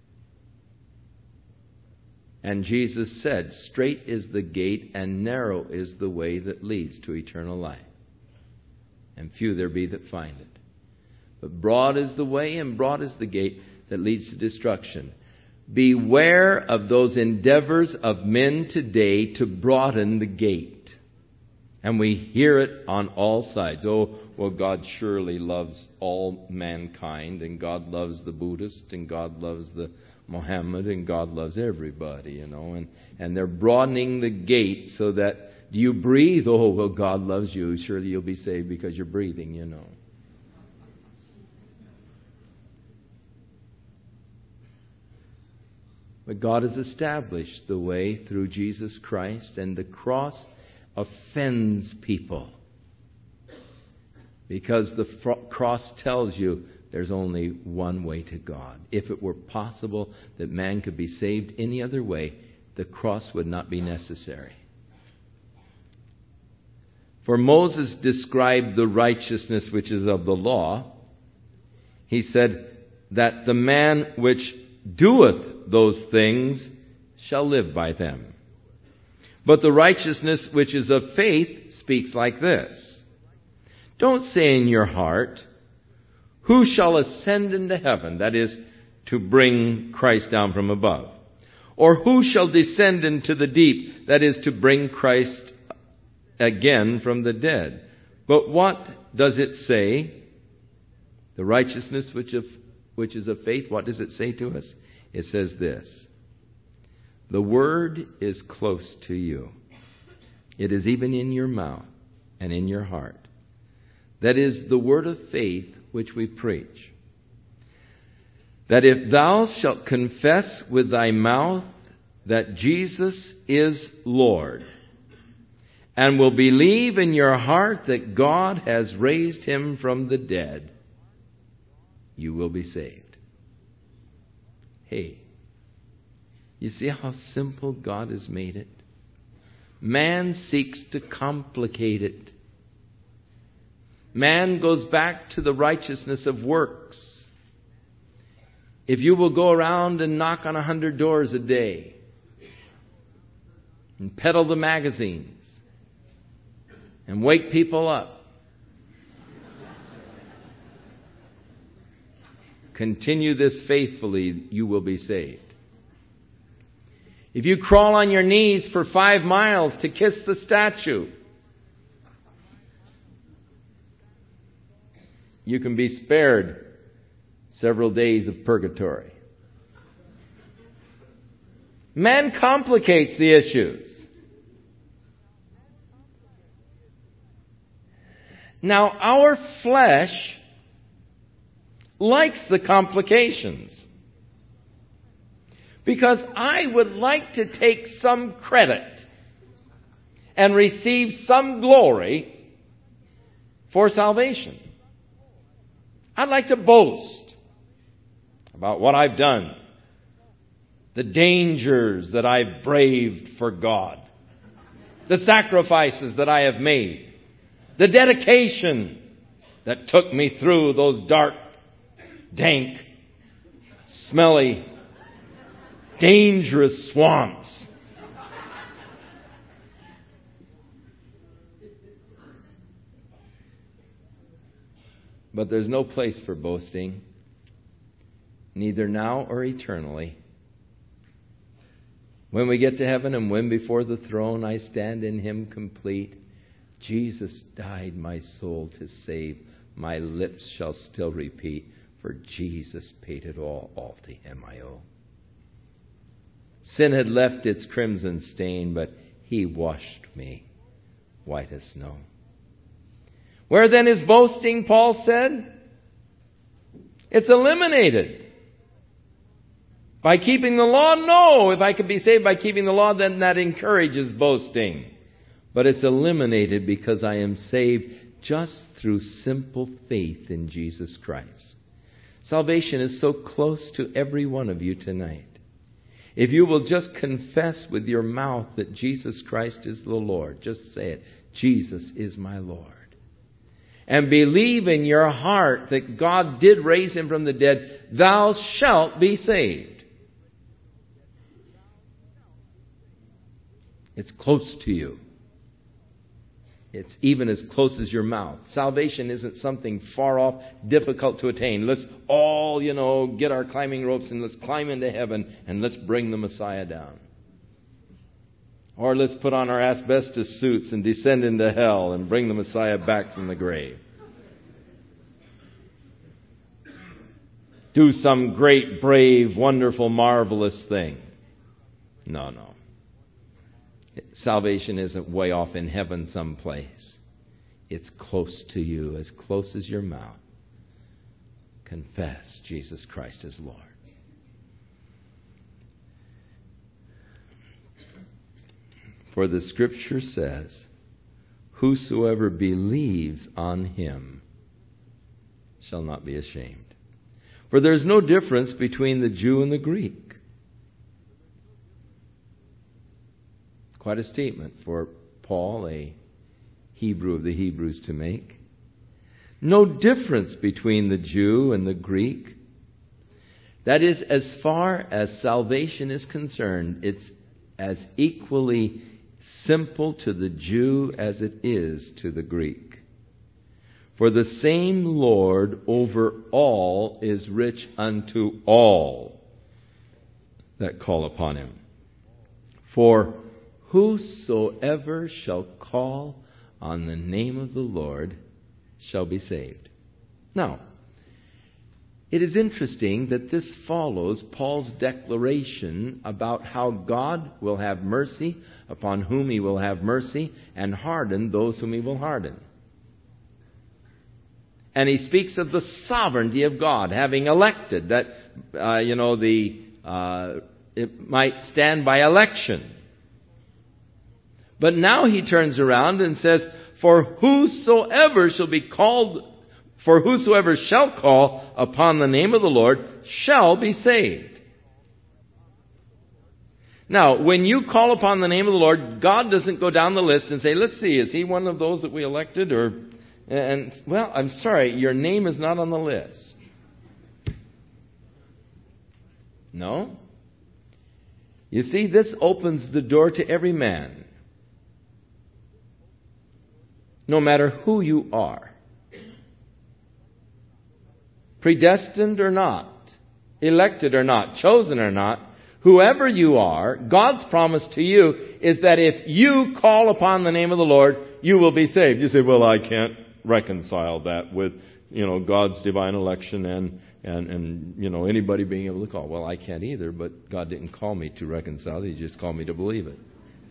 And Jesus said, "Straight is the gate, and narrow is the way that leads to eternal life. And few there be that find it. But broad is the way, and broad is the gate that leads to destruction. Beware of those endeavors of men today to broaden the gate." And we hear it on all sides. Oh, well, God surely loves all mankind, and God loves the Buddhist, and God loves the Mohammed, and God loves everybody, you know. And, and they're broadening the gate so that, do you breathe? Oh, well, God loves you. Surely you'll be saved because you're breathing, you know. But God has established the way through Jesus Christ, and the cross offends people. Because the fr- cross tells you there's only one way to God. If it were possible that man could be saved any other way, the cross would not be necessary. For Moses described the righteousness which is of the law. He said that the man which doeth those things shall live by them. But the righteousness which is of faith speaks like this. Don't say in your heart, "Who shall ascend into heaven?" That is, to bring Christ down from above. Or who shall descend into the deep? That is, to bring Christ again from the dead. But what does it say? The righteousness which, of, which is of faith, what does it say to us? It says this: the word is close to you. It is even in your mouth and in your heart. That is the word of faith which we preach. That if thou shalt confess with thy mouth that Jesus is Lord, and will believe in your heart that God has raised him from the dead, you will be saved. Hey, you see how simple God has made it? Man seeks to complicate it. Man goes back to the righteousness of works. If you will go around and knock on a hundred doors a day and peddle the magazines and wake people up, continue this faithfully, you will be saved. If you crawl on your knees for five miles to kiss the statue, you can be spared several days of purgatory. Man complicates the issues. Now, our flesh likes the complications. Because I would like to take some credit and receive some glory for salvation. I'd like to boast about what I've done, the dangers that I've braved for God, the sacrifices that I have made, the dedication that took me through those dark, dank, smelly, dangerous swamps. But there's no place for boasting, neither now or eternally. When we get to heaven and when before the throne I stand in him complete, Jesus died my soul to save. My lips shall still repeat, for Jesus paid it all, all to him I owe. Sin had left its crimson stain, but he washed me white as snow. Where then is boasting, Paul said? It's eliminated. By keeping the law? No. If I could be saved by keeping the law, then that encourages boasting. But it's eliminated because I am saved just through simple faith in Jesus Christ. Salvation is so close to every one of you tonight. If you will just confess with your mouth that Jesus Christ is the Lord, just say it, Jesus is my Lord. And believe in your heart that God did raise him from the dead, thou shalt be saved. It's close to you. It's even as close as your mouth. Salvation isn't something far off, difficult to attain. Let's all, you know, get our climbing ropes and let's climb into heaven and let's bring the Messiah down. Or let's put on our asbestos suits and descend into hell and bring the Messiah back from the grave. Do some great, brave, wonderful, marvelous thing. No, no. Salvation isn't way off in heaven someplace. It's close to you, as close as your mouth. Confess Jesus Christ as Lord. For the Scripture says, whosoever believes on him shall not be ashamed. For there is no difference between the Jew and the Greek. Quite a statement for Paul, a Hebrew of the Hebrews, to make. No difference between the Jew and the Greek. That is, as far as salvation is concerned, it's as equally simple to the Jew as it is to the Greek. For the same Lord over all is rich unto all that call upon him. For whosoever shall call on the name of the Lord shall be saved. Now, It is interesting that this follows Paul's declaration about how God will have mercy upon whom He will have mercy and harden those whom He will harden. And he speaks of the sovereignty of God, having elected, that, uh, you know, the uh, it might stand by election. But now he turns around and says, For whosoever shall be called, for whosoever shall call upon the name of the Lord shall be saved. Now, when you call upon the name of the Lord, God doesn't go down the list and say, let's see, is he one of those that we elected? Or, and, well, I'm sorry, your name is not on the list. No. You see, this opens the door to every man. No matter who you are. Predestined or not, elected or not, chosen or not, whoever you are, God's promise to you is that if you call upon the name of the Lord, you will be saved. You say, well, I can't reconcile that with, you know, God's divine election and, and, and, you know, anybody being able to call. Well, I can't either, but God didn't call me to reconcile it. He just called me to believe it.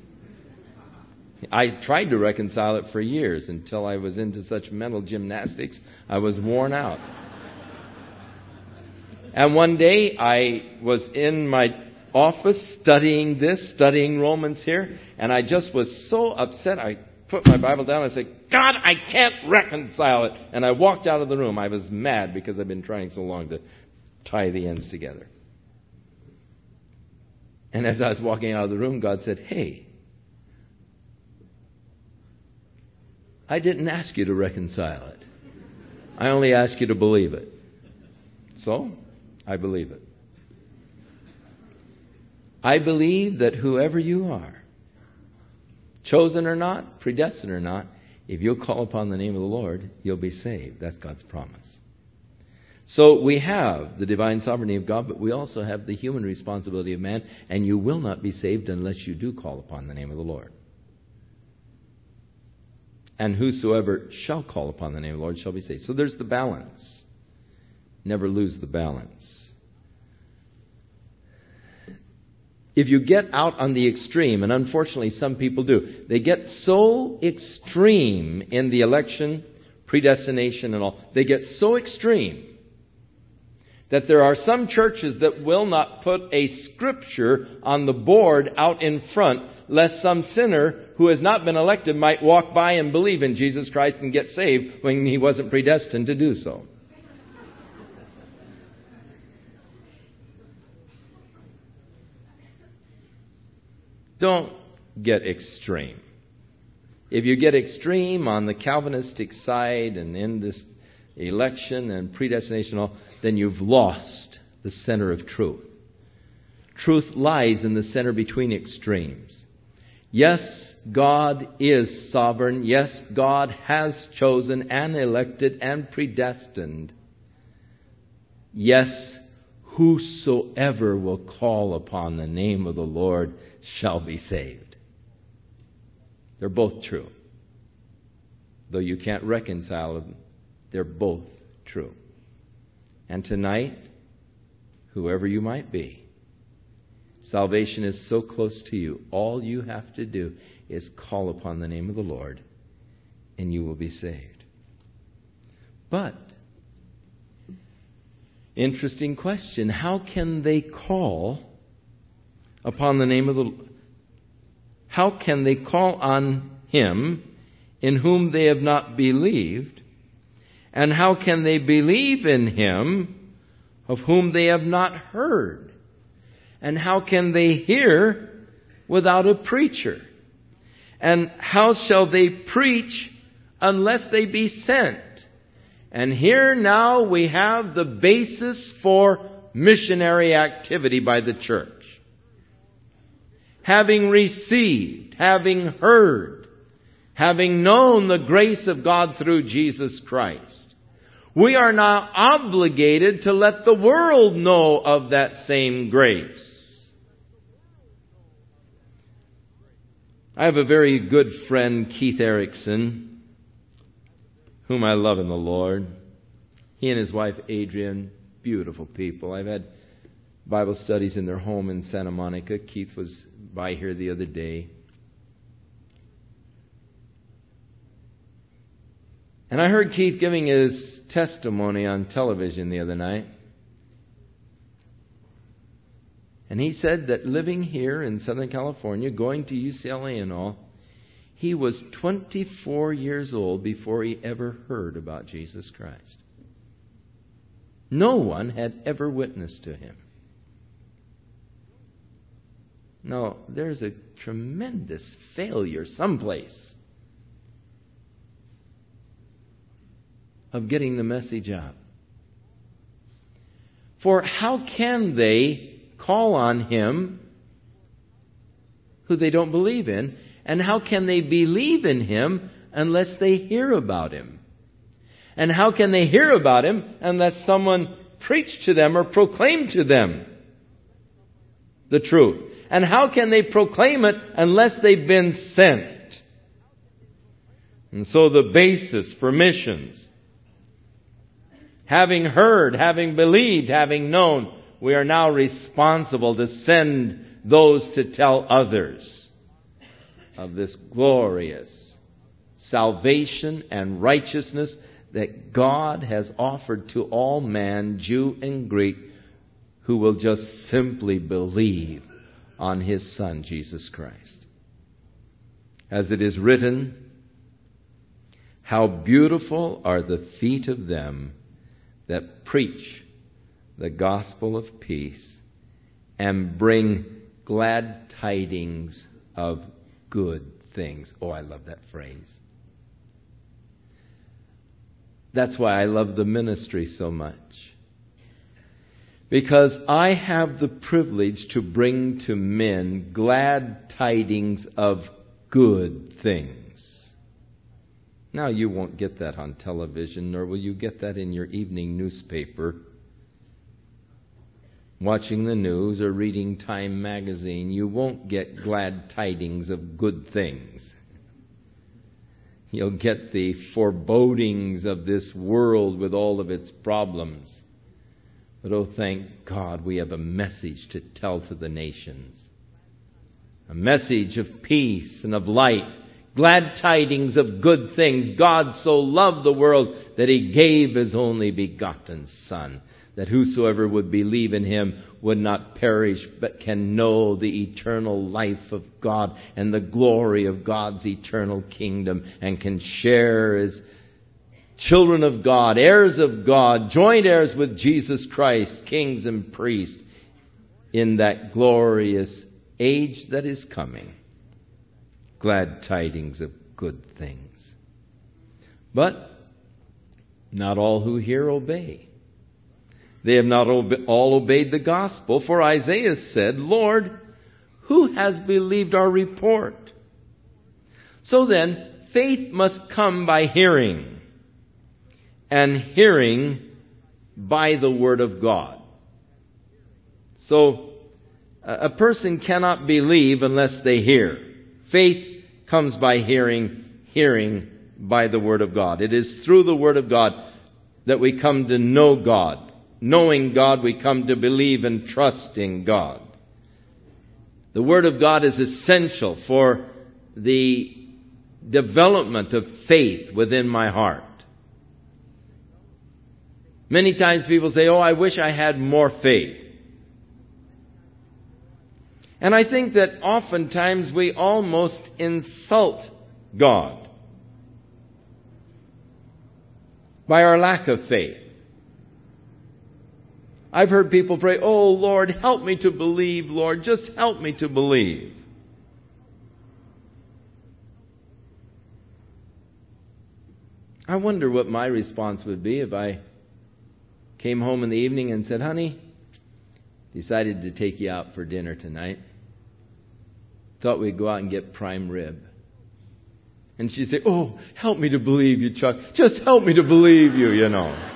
I tried to reconcile it for years until I was into such mental gymnastics, I was worn out. And one day I was in my office studying this, studying Romans here, and I just was so upset. I put my Bible down and I said, God, I can't reconcile it. And I walked out of the room. I was mad because I've been trying so long to tie the ends together. And as I was walking out of the room, God said, hey, I didn't ask you to reconcile it. I only asked you to believe it. So, I believe it. I believe that whoever you are, chosen or not, predestined or not, if you'll call upon the name of the Lord, you'll be saved. That's God's promise. So we have the divine sovereignty of God, but we also have the human responsibility of man, and you will not be saved unless you do call upon the name of the Lord. And whosoever shall call upon the name of the Lord shall be saved. So there's the balance. Never lose the balance. If you get out on the extreme, and unfortunately some people do, they get so extreme in the election, predestination and all, they get so extreme that there are some churches that will not put a scripture on the board out in front, lest some sinner who has not been elected might walk by and believe in Jesus Christ and get saved when he wasn't predestined to do so. Don't get extreme. If you get extreme on the Calvinistic side and in this election and predestination, all, then you've lost the center of truth. Truth lies in the center between extremes. Yes, God is sovereign. Yes, God has chosen and elected and predestined. Yes, whosoever will call upon the name of the Lord shall be saved. They're both true. Though you can't reconcile them, they're both true. And tonight, whoever you might be, salvation is so close to you. All you have to do is call upon the name of the Lord, and you will be saved. But, interesting question, how can they call upon the name of the How can they call on Him in whom they have not believed? And how can they believe in Him of whom they have not heard? And how can they hear without a preacher? And how shall they preach unless they be sent? And here now we have the basis for missionary activity by the church. Having received, having heard, having known the grace of God through Jesus Christ, we are now obligated to let the world know of that same grace. I have a very good friend, Keith Erickson, whom I love in the Lord. He and his wife, Adrian, beautiful people. I've had Bible studies in their home in Santa Monica. Keith was by here the other day. And I heard Keith giving his testimony on television the other night. And he said that living here in Southern California, going to U C L A and all, he was twenty-four years old before he ever heard about Jesus Christ. No one had ever witnessed to him. No, there's a tremendous failure someplace of getting the message out. For how can they call on Him who they don't believe in? And how can they believe in Him unless they hear about Him? And how can they hear about Him unless someone preached to them or proclaimed to them the truth? And how can they proclaim it unless they've been sent? And so the basis for missions, having heard, having believed, having known, we are now responsible to send those to tell others of this glorious salvation and righteousness that God has offered to all man, Jew and Greek, who will just simply believe on His Son, Jesus Christ. As it is written, how beautiful are the feet of them that preach the gospel of peace and bring glad tidings of good things. Oh, I love that phrase. That's why I love the ministry so much. Because I have the privilege to bring to men glad tidings of good things. Now, you won't get that on television, nor will you get that in your evening newspaper, watching the news or reading Time magazine. You won't get glad tidings of good things. You'll get the forebodings of this world with all of its problems. But oh, thank God we have a message to tell to the nations. A message of peace and of light. Glad tidings of good things. God so loved the world that He gave His only begotten Son, that whosoever would believe in Him would not perish, but can know the eternal life of God and the glory of God's eternal kingdom, and can share as children of God, heirs of God, joint heirs with Jesus Christ, kings and priests, in that glorious age that is coming. Glad tidings of good things. But not all who hear obey. They have not obe- all obeyed the gospel, for Isaiah said, Lord, who has believed our report? So then, faith must come by hearing, and hearing by the Word of God. So, a person cannot believe unless they hear. Faith comes by hearing, hearing by the Word of God. It is through the Word of God that we come to know God. Knowing God, we come to believe and trust in God. The Word of God is essential for the development of faith within my heart. Many times people say, oh, I wish I had more faith. And I think that oftentimes we almost insult God by our lack of faith. I've heard people pray, oh, Lord, help me to believe, Lord, just help me to believe. I wonder what my response would be if I came home in the evening and said, honey, decided to take you out for dinner tonight. Thought we'd go out and get prime rib. And she'd say, oh, help me to believe you, Chuck. Just help me to believe you, you know.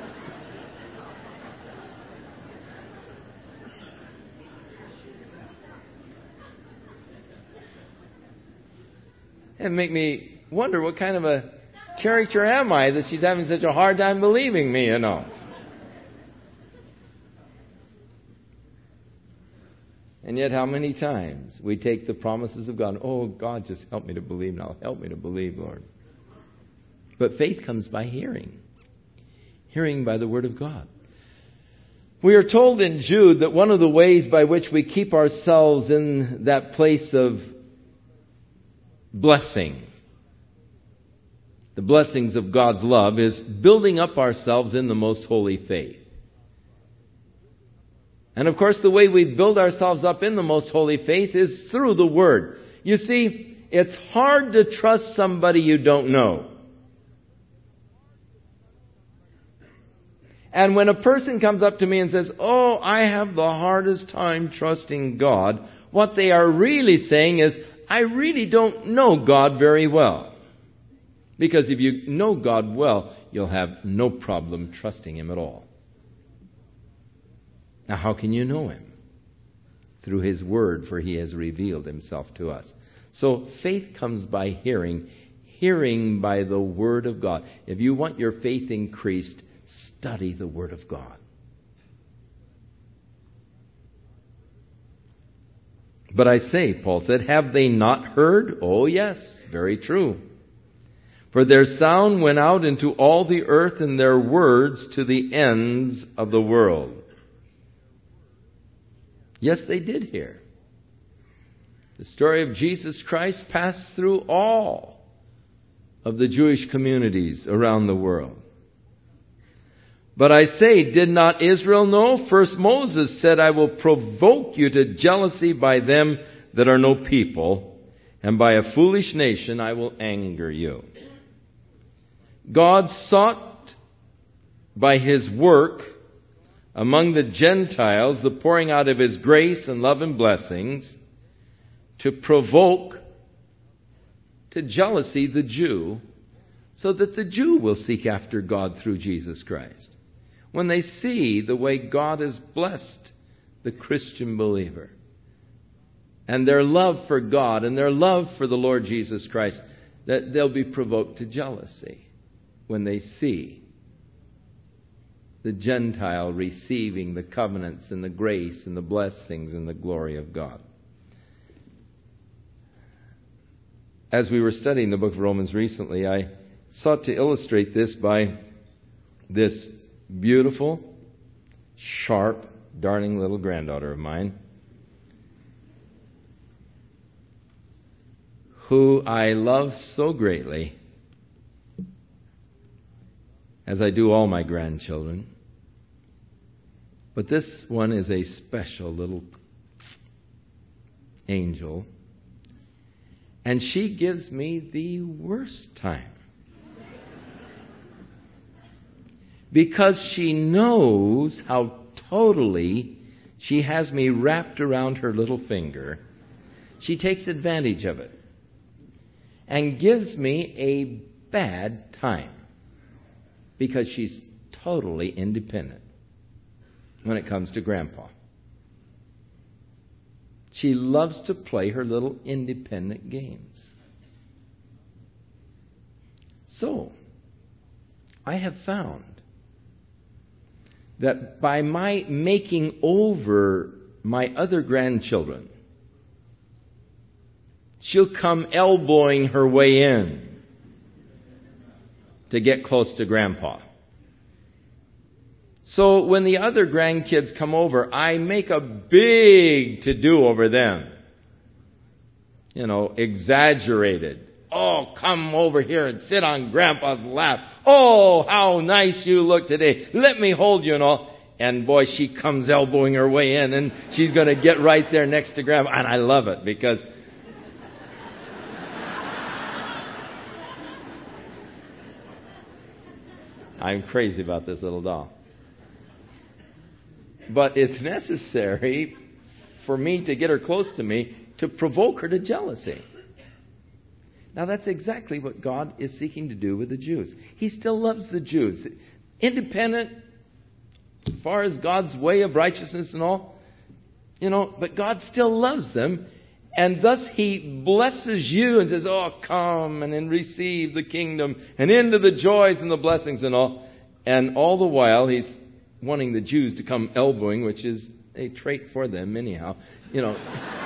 It make me wonder what kind of a character am I that she's having such a hard time believing me, you know. And yet how many times we take the promises of God, oh, God, just help me to believe now. Help me to believe, Lord. But faith comes by hearing. Hearing by the Word of God. We are told in Jude that one of the ways by which we keep ourselves in that place of blessing, the blessings of God's love, is building up ourselves in the most holy faith. And of course, the way we build ourselves up in the most holy faith is through the Word. You see, it's hard to trust somebody you don't know. And when a person comes up to me and says, oh, I have the hardest time trusting God, what they are really saying is, I really don't know God very well. Because if you know God well, you'll have no problem trusting Him at all. Now, how can you know Him? Through His Word, for He has revealed Himself to us. So faith comes by hearing, hearing by the Word of God. If you want your faith increased, study the Word of God. But I say, Paul said, have they not heard? Oh yes, very true. For their sound went out into all the earth, and their words to the ends of the world. Yes, they did hear. The story of Jesus Christ passed through all of the Jewish communities around the world. But I say, did not Israel know? First Moses said, I will provoke you to jealousy by them that are no people, and by a foolish nation I will anger you. God sought by His work among the Gentiles the pouring out of His grace and love and blessings to provoke to jealousy the Jew, so that the Jew will seek after God through Jesus Christ. When they see the way God has blessed the Christian believer, and their love for God and their love for the Lord Jesus Christ, that they'll be provoked to jealousy when they see the Gentile receiving the covenants and the grace and the blessings and the glory of God. As we were studying the book of Romans recently, I sought to illustrate this by this beautiful, sharp, darling little granddaughter of mine, who I love so greatly, as I do all my grandchildren. But this one is a special little angel, and she gives me the worst time. Because she knows how totally she has me wrapped around her little finger, she takes advantage of it and gives me a bad time because she's totally independent when it comes to Grandpa. She loves to play her little independent games. So, I have found that by my making over my other grandchildren, she'll come elbowing her way in to get close to Grandpa. So when the other grandkids come over, I make a big to-do over them. You know, exaggerated. Oh, come over here and sit on Grandpa's lap. Oh, how nice you look today. Let me hold you and all. And boy, she comes elbowing her way in, and she's going to get right there next to Grandpa. And I love it because I'm crazy about this little doll. But it's necessary for me to get her close to me to provoke her to jealousy. Now that's exactly what God is seeking to do with the Jews. He still loves the Jews. Independent, as far as God's way of righteousness and all. You know, but God still loves them. And thus He blesses you and says, oh, come and then receive the kingdom and into the joys and the blessings and all. And all the while He's wanting the Jews to come elbowing, which is a trait for them anyhow. You know,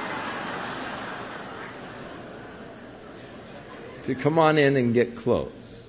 to come on in and get close.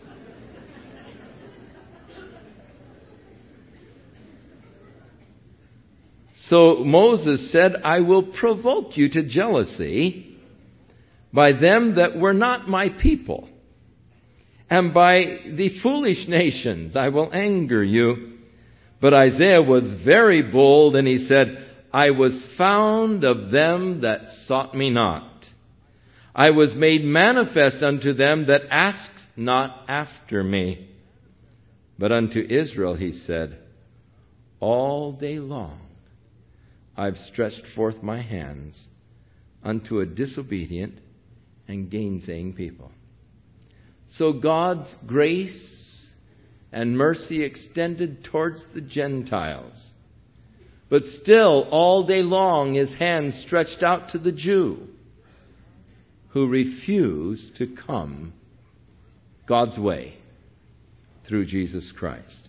So Moses said, I will provoke you to jealousy by them that were not my people, and by the foolish nations I will anger you. But Isaiah was very bold, and he said, I was found of them that sought me not. I was made manifest unto them that asked not after me. But unto Israel he said, all day long I've stretched forth my hands unto a disobedient and gainsaying people. So God's grace and mercy extended towards the Gentiles. But still, all day long, his hand stretched out to the Jew who refused to come God's way through Jesus Christ.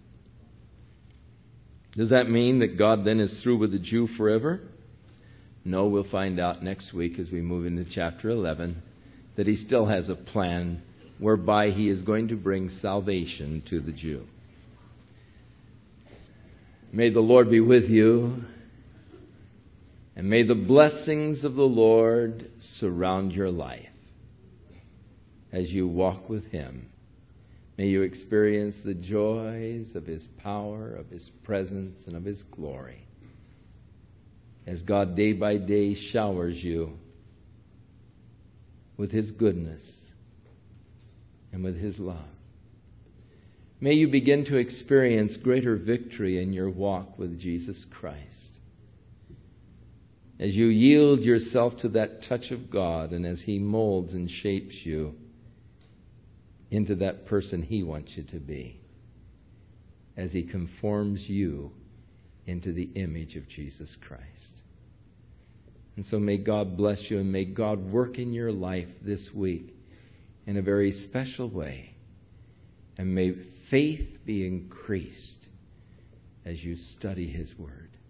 Does that mean that God then is through with the Jew forever? No, we'll find out next week as we move into chapter eleven that he still has a plan whereby he is going to bring salvation to the Jew. May the Lord be with you, and may the blessings of the Lord surround your life as you walk with him. May you experience the joys of his power, of his presence, and of his glory as God day by day showers you with his goodness and with his love. May you begin to experience greater victory in your walk with Jesus Christ as you yield yourself to that touch of God, and as he molds and shapes you into that person he wants you to be, as he conforms you into the image of Jesus Christ. And so may God bless you, and may God work in your life this week in a very special way. And may faith be increased as you study his word.